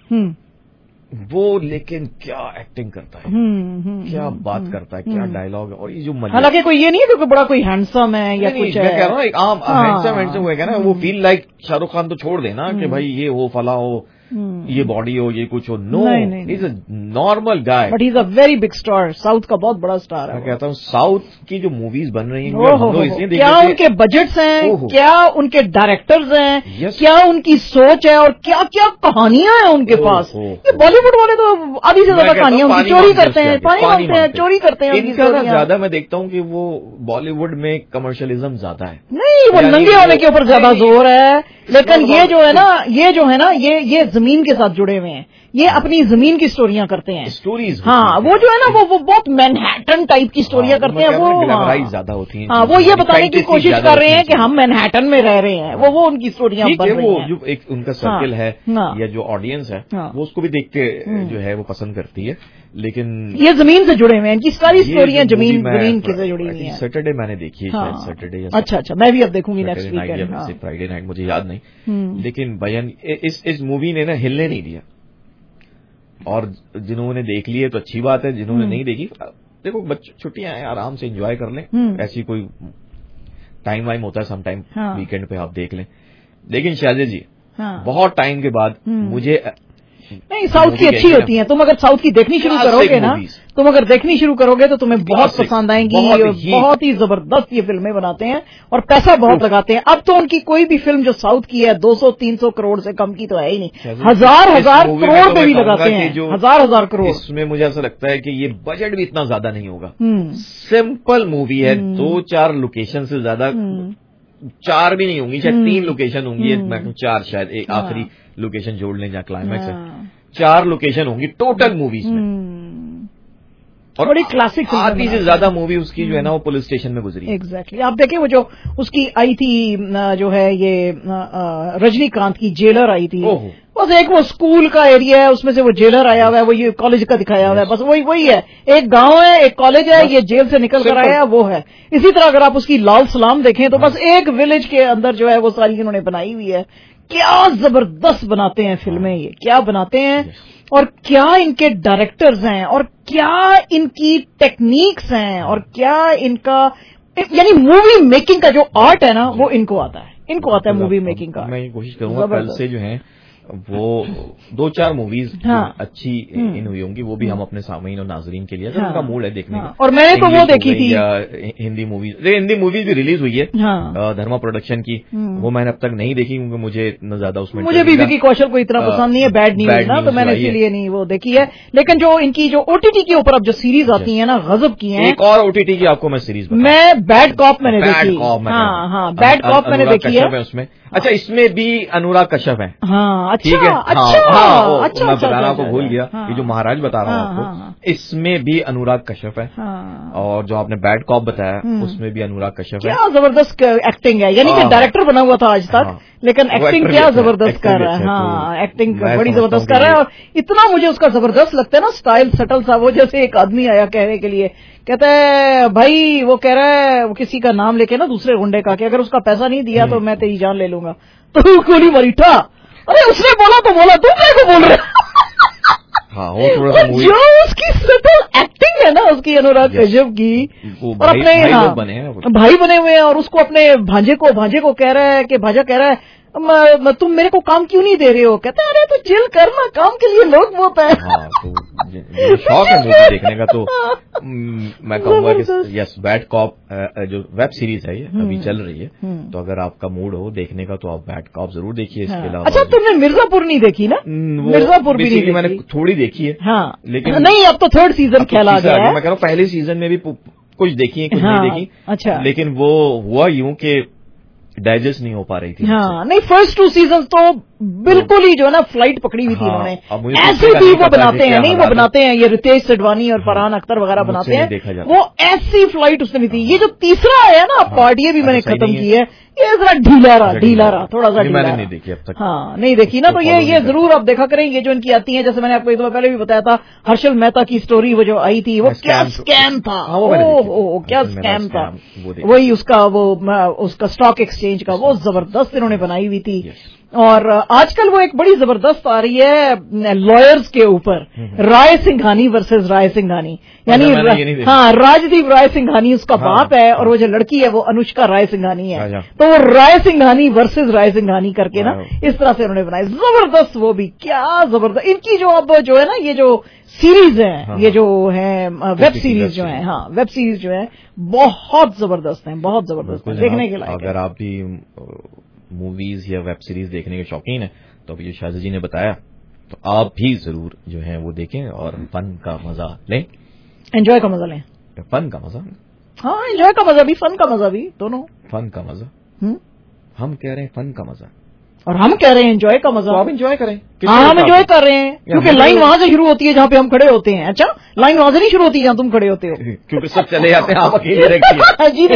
वो, लेकिन क्या एक्टिंग करता है, क्या बात करता है, क्या डायलॉग है। और ये जो हालांकि कोई ये नहीं है कि बड़ा कोई हैंडसम है या कुछ है। मैं कह रहा हूँ एक आम हैंडसम हुएगा ना, वो फील लाइक शाहरुख खान तो छोड़ देना कि भाई ये हो फला हो, ये बॉडी हो, ये कुछ हो। No, is a normal guy but is a very big star. South का बहुत बड़ा स्टार है। मैं कहता हूँ साउथ की जो मूवीज बन रही हैं क्या उनके बजट्स हैं, क्या उनके डायरेक्टर्स हैं, क्या उनकी सोच है और क्या क्या कहानियां हैं उनके पास। ये बॉलीवुड वाले तो आधी से ज्यादा कहानियां उनकी चोरी करते हैं, पानी मांगते हैं, चोरी करते हैं। इनका ज्यादा मैं देखता हूँ कि वो बॉलीवुड में कमर्शियलिज्म ज्यादा है। नहीं वो नंगे होने के ऊपर ज्यादा जोर है। लेकिन ये जो है ना ये जमीन के साथ जुड़े हुए हैं। ये अपनी जमीन की स्टोरियां करते हैं, स्टोरीज। हाँ वो जो है ना वो बहुत मैनहट्टन टाइप की स्टोरियां करते हैं। वो ग्लैमराइज ज्यादा होती हैं। हाँ वो ये बताने की कोशिश कर रहे हैं कि हम मैनहट्टन में रह रहे हैं। वो उनकी स्टोरियां बन रही हैं। वो जो एक उनका सर्कल है या जो ऑडियंस है वो उसको भी देख के जो है वो पसंद करती है। लेकिन ये जमीन से जुड़े हुए हैं, इनकी सारी स्टोरियां जमीन से जुड़ी हुई हैं। सैटरडे मैंने देखी है, शायद सैटरडे। अच्छा मैं भी अब देखूंगी नेक्स्ट वीकेंड। फ्राइडे नाइट मुझे याद नहीं। लेकिन भयन इस मूवी ने ना हिलने नहीं दिया। और जिन्होंने देख ली है तो अच्छी बात है, जिन्होंने नहीं देखी देखो बच्चे छुट्टियां हैं, आराम से एंजॉय कर लें। ऐसी कोई टाइम वाइम होता है सम टाइम वीकेंड पे आप देख लें। लेकिन शाजिया जी बहुत टाइम के बाद मुझे नहीं साउथ की अच्छी होती हैं। तुम अगर साउथ की देखनी शुरू करोगे ना, तो तुम्हें बहुत पसंद आएंगी। बहुत ही जबरदस्त ये फिल्में बनाते हैं और पैसा बहुत लगाते हैं। अब तो उनकी कोई भी फिल्म जो साउथ की है 200-300 करोड़ से कम की तो है ही नहीं, हजार करोड़ पे भी लगाते हैं, हजार करोड़। इसमें मुझे ऐसा लगता है कि ये बजट भी इतना ज्यादा नहीं होगा। सिंपल मूवी है, 2-4 लोकेशन से ज्यादा 4 भी नहीं होंगी, शायद 3 लोकेशन होंगी, मैक्सिमम 4 शायद, एक आखिरी लोकेशन जोड़ लें जहाँ क्लाइमैक्स है। 4 लोकेशन होंगी टोटल मूवीज में। اور बड़ी क्लासिक आधी से ज्यादा मूवी उसकी जो है ना वो पुलिस स्टेशन में गुजरी। एग्जैक्टली आप देखें वो जो उसकी आई थी जो है ये रजनीकांत की जेलर आई थी, बस एक वो स्कूल का एरिया है उसमें से वो जेलर आया हुआ है, वो ये कॉलेज का दिखाया हुआ है, बस वही है, एक गांव है एक कॉलेज है, ये जेल से निकल कर आया वो है। इसी तरह अगर आप उसकी लाल सलाम देखें तो बस एक विलेज के अंदर जो है वो सारी इन्होंने बनाई हुई है। क्या जबरदस्त बनाते हैं फिल्में, ये क्या बनाते हैं और क्या इनके डायरेक्टर्स हैं और क्या इनकी टेक्निक्स हैं और क्या इनका यानी मूवी मेकिंग का जो आर्ट है ना वो इनको आता है मूवी मेकिंग का। मैं कोशिश करूंगा कल से जो है वो 2-4 मूवीज अच्छी इन हुई होंगी, वो भी हम अपने सामीन और नाजरीन के लिए उनका मूड है देखने का। और मैंने तो वो देखी थी हिंदी मूवीज भी रिलीज हुई है धर्मा प्रोडक्शन की, वो मैंने अब तक नहीं देखी क्योंकि मुझे इतना ज्यादा उसमें मुझे भी विकी कौशल को इतना पसंद नहीं है, बैड न्यूज ना, तो मैंने इसीलिए नहीं वो देखी है। लेकिन जो इनकी जो ओटीटी के ऊपर अब जो सीरीज आती है ना गजब की है। एक और ओटीटी की आपको मैं सीरीज मैं बैड कॉप मैंने देखी, हाँ बैड कॉप मैंने देखी है उसमें। अच्छा इसमें भी अनुराग कश्यप है। हाँ ठीक है, अच्छा मैं बताना आपको भूल गया, ये जो महाराज बता रहा हूँ आपको इसमें भी अनुराग कश्यप है। और जो आपने बैड कॉप बताया उसमें भी अनुराग कश्यप है। क्या जबरदस्त एक्टिंग है, यानी कि डायरेक्टर बना हुआ था आज तक, लेकिन एक्टिंग क्या जबरदस्त कर रहा है। हाँ एक्टिंग बड़ी जबरदस्त कर रहा है और इतना मुझे उसका जबरदस्त लगता है ना, स्टाइल सटल सा। वो जैसे एक आदमी आया कहने के लिए, कहता है भाई, वो कह रहा है वो किसी का नाम लेके ना दूसरे गुंडे का कि अगर उसका पैसा नहीं दिया तो मैं तेरी जान ले लूंगा, तो गोली मारी ठा। अरे उसने बोला तो बोला, तुम मेरे को बोल रहे। हाँ वो थोड़ा सा जो उसकी सटल एक्टिंग है ना उसकी अनुराग कश्यप की, और अपने भाई बने हुए हैं और उसको अपने भांजे को कह रहा है कि भांजा कह रहा है तुम मेरे को काम क्यों नहीं दे रहे हो, कहते हैं अरे तो चिल करना, काम के लिए लोग बहुत है। हाँ, तो शौक है मूवी देखने का, तो मैं कहूंगा कि यस बैड कॉप जो वेब सीरीज है ये अभी चल रही है, तो अगर आपका मूड हो देखने का तो आप बैड कॉप जरूर देखिए। इसके अलावा अच्छा तुमने मिर्जापुर नहीं देखी ना? मिर्जापुर भी नहीं, मैंने थोड़ी देखी है। हाँ लेकिन नहीं, अब तो 3rd सीजन खेला गया है। मैं कह रहा हूँ पहले सीजन में भी कुछ देखी है कुछ नहीं देखी। अच्छा, लेकिन वो हुआ यूं कि डाइजेस्ट नहीं हो पा रही थी। हाँ नहीं, फर्स्ट 2 सीजन तो बिल्कुल ही जो है ना फ्लाइट पकड़ी हुई थी इन्होंने। ऐसी भी वो बनाते हैं, नहीं वो बनाते हैं, ये रितेश सिडवानी और फरहान अख्तर वगैरह बनाते हैं, वो ऐसी फ्लाइट उसने नहीं थी। ये जो तीसरा आया ना पार्ट, ये भी मैंने खत्म की है, ये जरा ढीला रहा थोड़ा सा। मैंने नहीं देखी अब तक। हाँ नहीं देखी ना, तो ये जरूर आप देखा करें। ये जो इनकी आती है, जैसे मैंने आपको एक दफा पहले भी बताया था, हर्षल मेहता की स्टोरी वो जो आई थी, वो क्या स्कैम था, क्या स्कैम था। वही उसका स्टॉक एक्सचेंज का, वो जबरदस्त इन्होंने बनाई हुई थी। और आजकल वो एक बड़ी जबरदस्त आ रही है लॉयर्स के ऊपर, राय सिंघानी वर्सेस राय सिंघानी, यानी हाँ राजदीप राय सिंघानी उसका बाप है और वो जो लड़की है वो अनुष्का राय सिंघानी है, तो वो राय सिंघानी वर्सेस राय सिंघानी करके ना इस तरह से उन्होंने बनाई। जबरदस्त, वो भी क्या जबरदस्त। इनकी जो अब जो है ना ये जो सीरीज है, ये जो है वेब सीरीज जो है, हाँ वेब सीरीज जो है बहुत जबरदस्त है, बहुत जबरदस्त देखने के लायक। अगर आप भी मूवीज या वेब सीरीज देखने के शौकीन है तो अभी जो शाहजी जी ने बताया तो आप भी जरूर जो है वो देखें और फन का मजा लें, एंजॉय का मजा लें। फन का मजा, हाँ एंजॉय का मजा भी, फन का मजा भी, दोनों। फन का मजा, हम कह रहे हैं फन का मजा और हम कह रहे हैं एंजॉय का मजा। तो आप एंजॉय करें। हाँ हम एंजॉय कर रहे हैं क्योंकि लाइन वहां से शुरू होती है जहाँ पे हम खड़े होते हैं। अच्छा लाइन वहां से नहीं शुरू होती जहाँ तुम खड़े होते हो, क्योंकि सब चले जाते हैं, आप अकेले रहती जी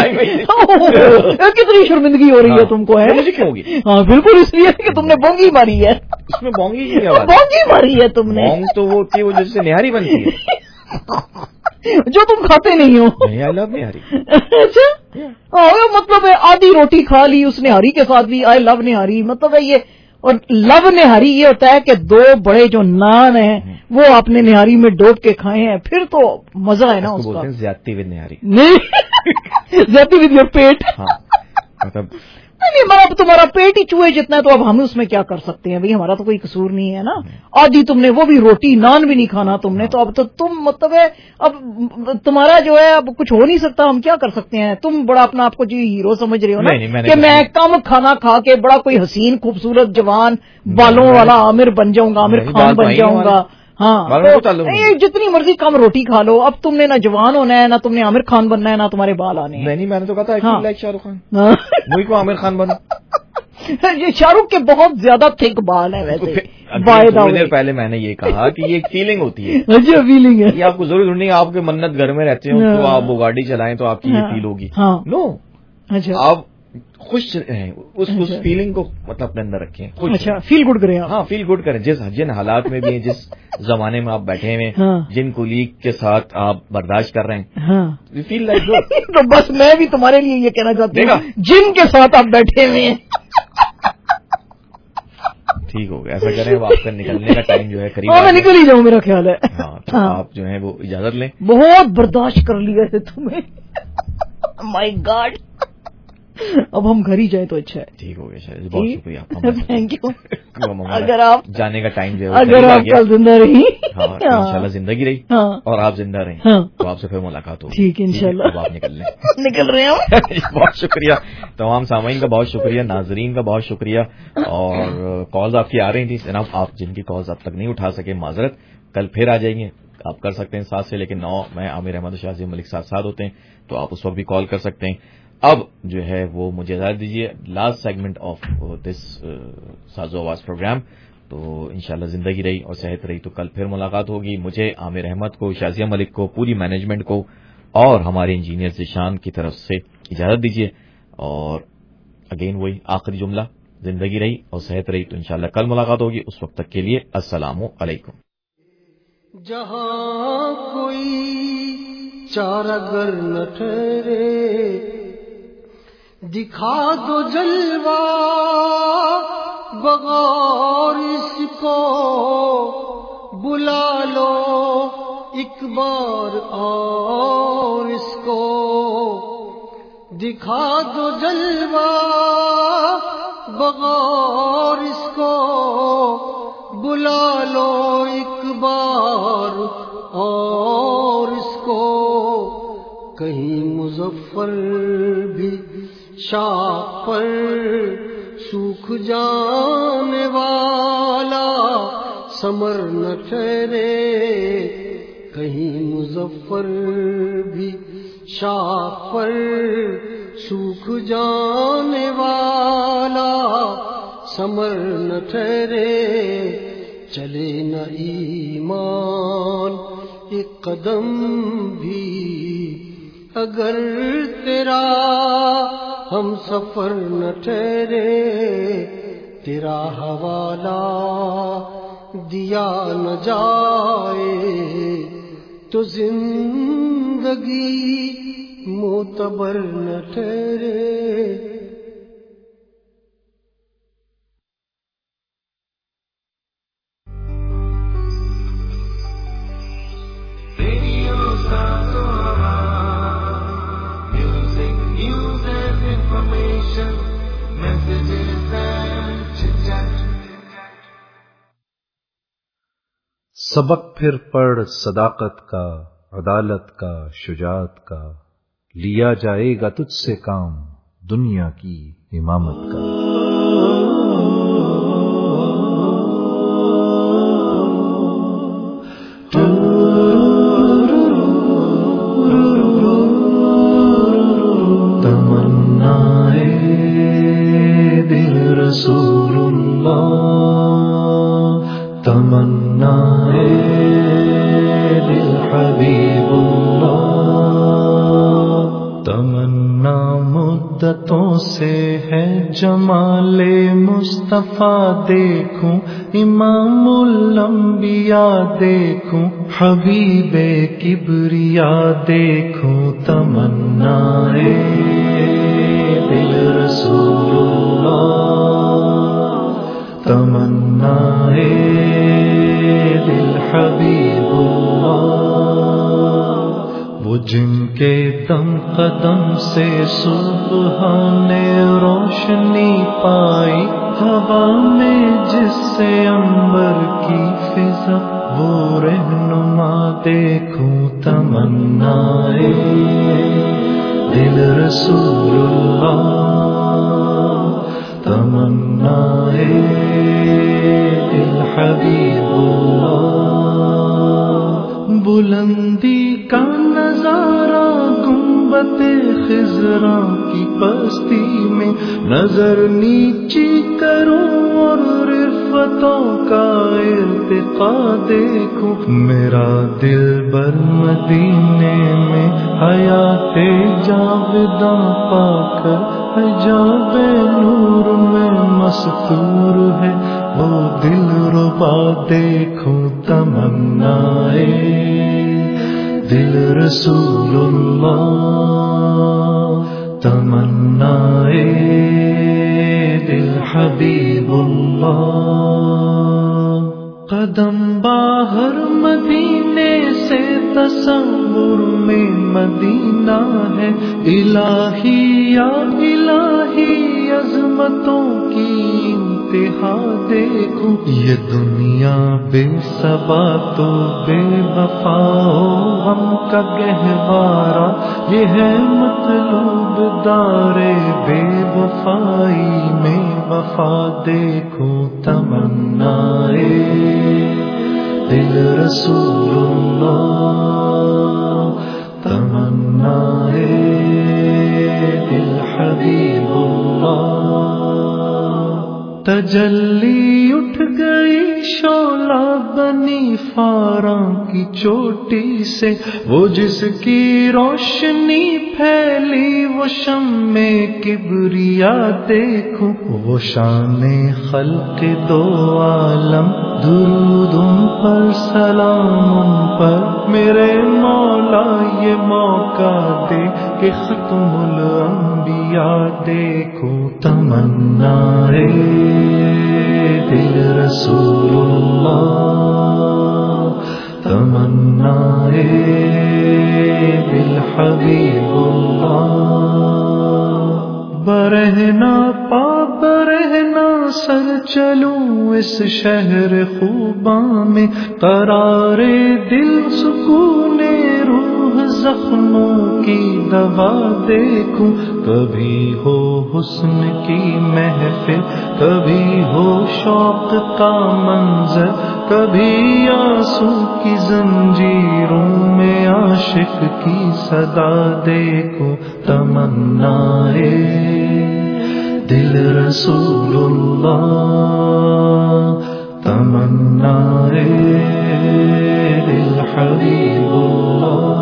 नहीं कितनी शर्मिंदगी हो रही है तुमको, है मुझे क्यों होगी? हाँ बिल्कुल, इसलिए कि तुमने बोंगी मारी है। इसमें बोंगी की आवाज? बोंगी मारी है तुमने। बोंग तो वो होती है वो जैसे निहारी बनती है जो तुम खाते नहीं हो। नहीं, आई लव निहारी। अच्छा मतलब है आधी रोटी खा ली उस निहारी के साथ भी, आई लव निहारी, मतलब है ये। और लव निहारी ये होता है कि 2 बड़े जो नान हैं वो आपने निहारी में डोब के खाए हैं, फिर तो मजा है ना उसका। बोलते हैं ज्यादती विद निहारी। नहीं ज्यादती विद योर पेट। हाँ मतलब नहीं अब तुम्हारा पेट ही चूहे जितना है तो अब हम उसमें क्या कर सकते हैं भाई, हमारा तो कोई कसूर नहीं है ना। आदि तुमने वो भी रोटी नान भी नहीं खाना तुमने, तो अब तो तुम मतलब है अब तुम्हारा जो है अब कुछ हो नहीं सकता, हम क्या कर सकते हैं। तुम बड़ा अपना आपको जो हीरो समझ रहे हो ना कि मैं कम खाना खा के बड़ा कोई हसीन खूबसूरत जवान बालों वाला आमिर बन जाऊंगा, आमिर खान बन जाऊंगा। हाँ तो जितनी मर्जी कम रोटी खा लो, अब तुमने ना जवान होना है, ना तुमने आमिर खान बनना है, ना तुम्हारे बाल आने हैं। नहीं मैंने तो कहा था लाइक शाहरुख खान, मुझे को आमिर खान बनो। یہ شاہ رخ کے بہت زیادہ تھک بال ہے ویسے. تھوڑی دیر پہلے میں نے یہ کہا کہ یہ ایک فیلنگ ہوتی ہے. اچھا فیلنگ ہے. یہ آپ کو ضرور نہیں آپ کے منت گھر میں رہتے ہوں تو آپ وہ گاڑی چلائیں تو آپ کی یہ فیل ہوگی. نو آپ خوش رہیں اس فیلنگ کو مطلب اپنے اندر رکھیں. اچھا فیل گڈ کریں. ہاں فیل گڈ کریں. جن حالات میں بھی ہیں جس زمانے میں آپ بیٹھے ہوئے جن کولیگ کے ساتھ آپ برداشت کر رہے ہیں فیل لائک گڈ. تو بس میں بھی تمہارے لیے یہ کہنا چاہتی ہوں جن کے ساتھ آپ بیٹھے ہوئے ہیں ٹھیک ہو گیا. ایسا کریں اب آپ کا نکلنے کا ٹائم جو ہے قریب. میں نکل ہی جاؤں میرا خیال ہے. ہاں آپ جو ہے وہ اجازت لیں. بہت برداشت کر لیا ہے تمہیں. مائی گاڈ اب ہم گھر ہی جائیں تو اچھا ہے. ٹھیک ہو گیا شاید. بہت شکریہ. Thank you. اگر آپ جانے کا ٹائم جو ہے اگر آپ کل زندہ رہی انشاءاللہ زندگی رہی اور آپ زندہ رہیں تو آپ سے پھر ملاقات ہوگی. ٹھیک ہے انشاءاللہ. اب آپ نکل لیں. نکل رہے ہیں. بہت شکریہ. تمام سامعین کا بہت شکریہ, ناظرین کا بہت شکریہ. اور کالز آپ کی آ رہی تھیں جناب, آپ جن کی کالز اب تک نہیں اٹھا سکے معذرت, کل پھر آ جائیں گے. آپ کر سکتے ہیں ساتھ سے, لیکن 9 میں عامر احمد اور شاذیب ملک ساتھ ہوتے ہیں تو آپ اس وقت بھی کال کر سکتے ہیں. اب جو ہے وہ مجھے اجازت دیجیے. Last segment of this Sazo Awaz program. تو انشاءاللہ زندگی رہی اور صحت رہی تو کل پھر ملاقات ہوگی. مجھے عامر احمد کو, شازیہ ملک کو, پوری مینجمنٹ کو اور ہمارے انجینئر ذیشان کی طرف سے اجازت دیجیے. اور اگین وہی آخری جملہ, زندگی رہی اور صحت رہی تو انشاءاللہ کل ملاقات ہوگی. اس وقت تک کے لیے السلام علیکم. جہاں کوئی چارہ گر نہ ٹھہرے دکھا دو جلوہ بغور اس کو, بلا لو ایک بار اور اس کو, دکھا دو جلوہ بغور اس کو, بلا لو ایک بار اور اس کو. کہیں مظفر بھی شاخ پر سوکھ جانے والا ثمر نہ ٹھہرے, کہیں مظفر بھی شاخ پر سوکھ جانے والا ثمر نہ ٹھہرے. چلے نہ ایمان ایک قدم بھی اگر تیرا ہم سفر نہ ٹھہرے. تیرا حوالہ دیا نہ جائے تو زندگی معتبر نہ ٹھہرے. سبق پھر پڑھ صداقت کا, عدالت کا, شجاعت کا, لیا جائے گا تجھ سے کام دنیا کی امامت کا. تمنائے دل رسول اللہ, تمنائے دل حبیب اللہ, تمنا مدتوں سے ہے جمال مصطفیٰ دیکھوں, امام الانبیاء دیکھوں, حبیب کبریا دیکھوں. تمنائے دل رسول اللہ, تمنائے دل حبیب اللہ. وہ جن کے دم قدم سے صبح نے روشنی پائی, ہوا میں جس سے عنبر کی فضا وہ رہنما دیکھوں. تمنائے دل رسول اللہ, تمنائے دل حبیب اللہ. بلندی کا نظارہ گنبد خضراء کی پر ہستی میں نظر نیچی کروں اور رفتوں کا ارتقا دیکھوں. میرا دل بر مدینے میں حیات جاوداں پا کر حجاب نور میں مستور ہے. وہ دل ربا دیکھوں تمنائے دل رسول اللہ، تمنائے دل حبیب اللہ. قدم باہر مدینے سے تصور میں مدینہ ہے. الہی یا الہی عظمتوں کی انتہا دیکھوں. یہ دنیا بے صبا تو بے وفا ہم کا گہوارہ، یہ ہے مطلوب دار بے وفائی میں وفا دیکھوں. تمنائے دل رسول اللہ، تمنائے دل حبیب اللہ. تجلی اٹھ گئی شعلہ بنی فاراں کی چوٹی سے، وہ جس کی روشنی پھیلی وہ شمع کبریا دیکھوں. وہ شان خلق دو عالم، درود ان پر سلام ان پر. میرے مولا یہ موقع دے کہ ختم الانبیاء دیکھوں. تمنائے دل رسول اللہ، تمنائے دل حبیب اللہ. برہنا پا برہنا سر چلوں اس شہر خوباں میں، قرار دل سکون روح زخموں کی دوا دیکھوں. کبھی ہو حسن کی محفل، کبھی ہو شوق کا منظر، کبھی آنسو کی زنجیروں میں عاشق کی صدا دیکھوں. تمنائے دل رسول اللہ، تمنائے دل حبیب اللہ.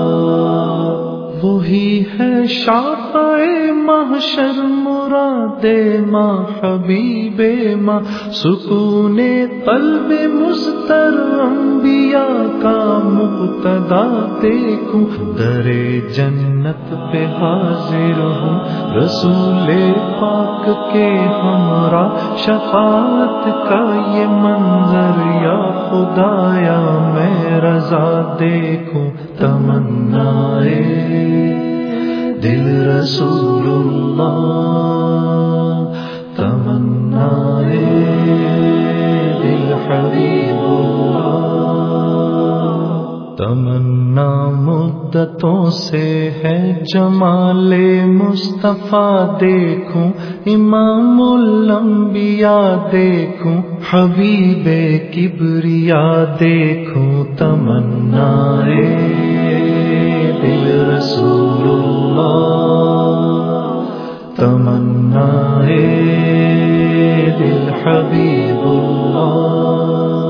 وہی ہے شافع محشر مراد ماں حبیب ماں، سکون قلب مضطر انبیاء کا مقتدا دیکھوں. در جنت پہ حاضر ہوں رسول پاک کے ہمراہ، شفاعت کا یہ منظر یا خدایا میں رضا دیکھوں. تمنائے دل رسول اللہ، تمنائے دل حبیب اللہ. تمنا مدتوں سے ہے جمال مصطفیٰ دیکھوں، امام الانبیاء دیکھوں، حبیب کبریا دیکھوں. تمنائے دل رسول اللہ، تمنائے دل حبیب اللہ.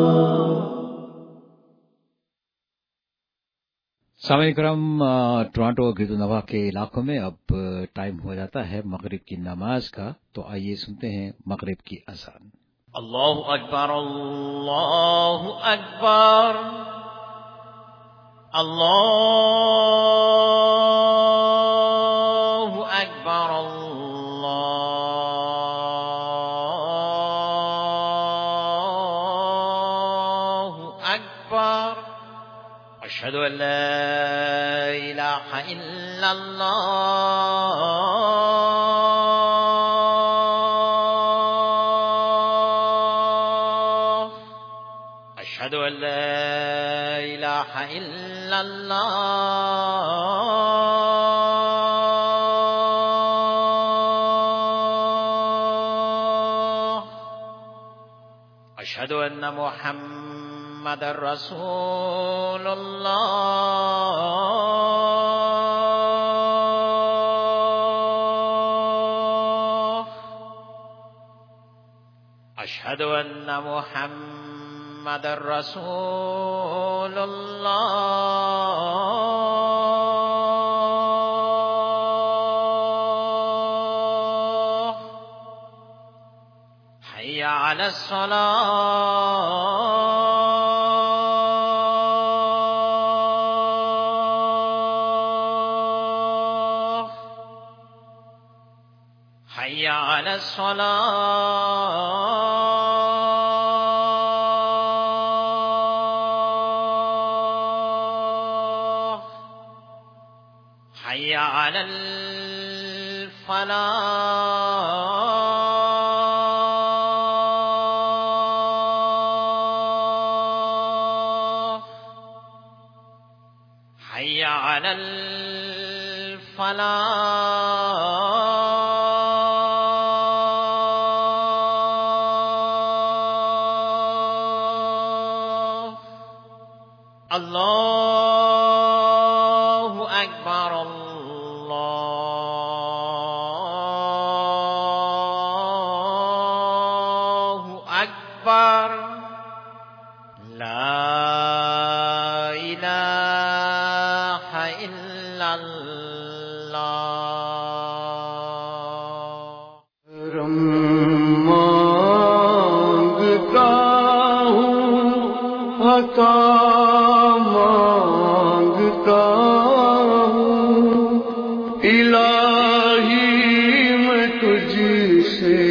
سامعین کرام، ٹورانٹو گرد و نواح کے علاقوں میں اب ٹائم ہو جاتا ہے مغرب کی نماز کا، تو آئیے سنتے ہیں مغرب کی اذان. اللہ اکبر اللہ اکبر اللہ اکبر اللہ اکبر. اشہد ان لا الہ الا اللہ، اشہد ان لا الہ الا اللہ، اشہد ان محمد رسول اللہ. أشهد أن محمد رسول الله حي على الصلاة حي على الصلاة حي على الفلاح حي على الفلاح الله أكبر الله أكبر لا إله إلا الله مانگتا ہوں عطا مانگتا ہوں الہی میں تجھ سے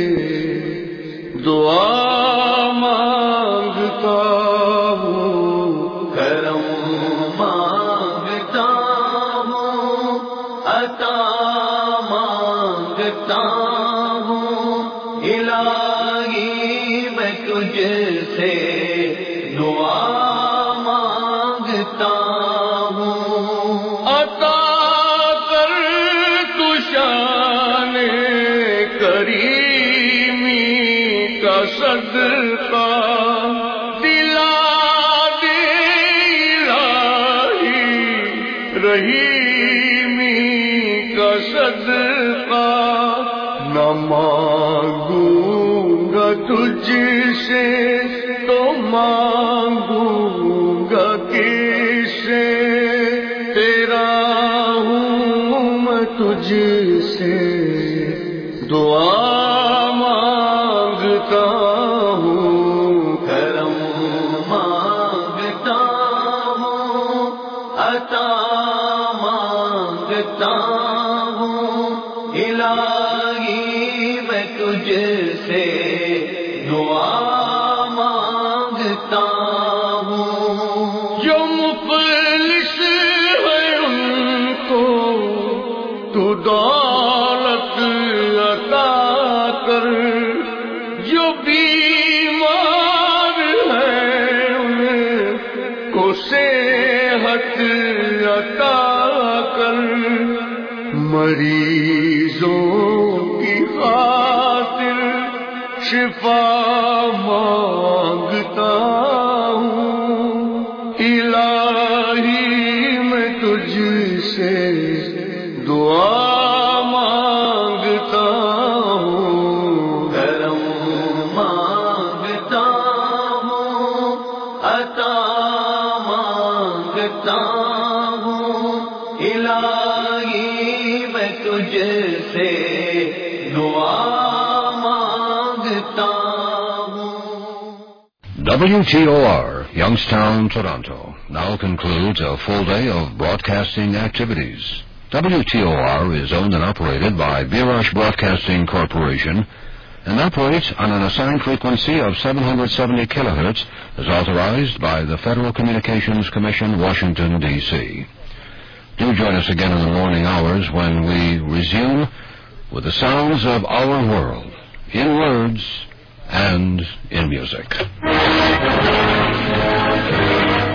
دعا مانگتا ہوں کرم مانگتا ہوں عطا مانگتا ہوں الہی میں تجھ سے دعا مانگتا ہوں عطا کر تو شان کریمی کا صدقہ دلا دے الہی رحیمی کا صدقہ نہ مانگوں گا تجھ سے تو مانگوں گا کس سے تیرا ہوں میں تجھ سے دعا مانگتا ہوں کرم مانگتا ہوں عطا مانگتا ہوں الہی میں تجھ سے دعا مانگتا ہوں جو مفلس ہے ان کو تو دولت عطا کر جو بیمار ہے ان کو صحت عطا کر مریضوں کی خاطر شفا مانگتا ہوں الہی میں تجھ سے دعا مانگتا ہوں کرم مانگتا ہوں عطا مانگتا ہوں الہی میں تجھ سے دعا مانگتا ہوں. WTOR, Youngstown, Toronto, now concludes a full day of broadcasting activities. WTOR is owned and operated by Birash Broadcasting Corporation and operates on an assigned frequency of 770 kilohertz as authorized by the Federal Communications Commission, Washington, D.C. Do join us again in the morning hours when we resume with the sounds of our world, in words and in music.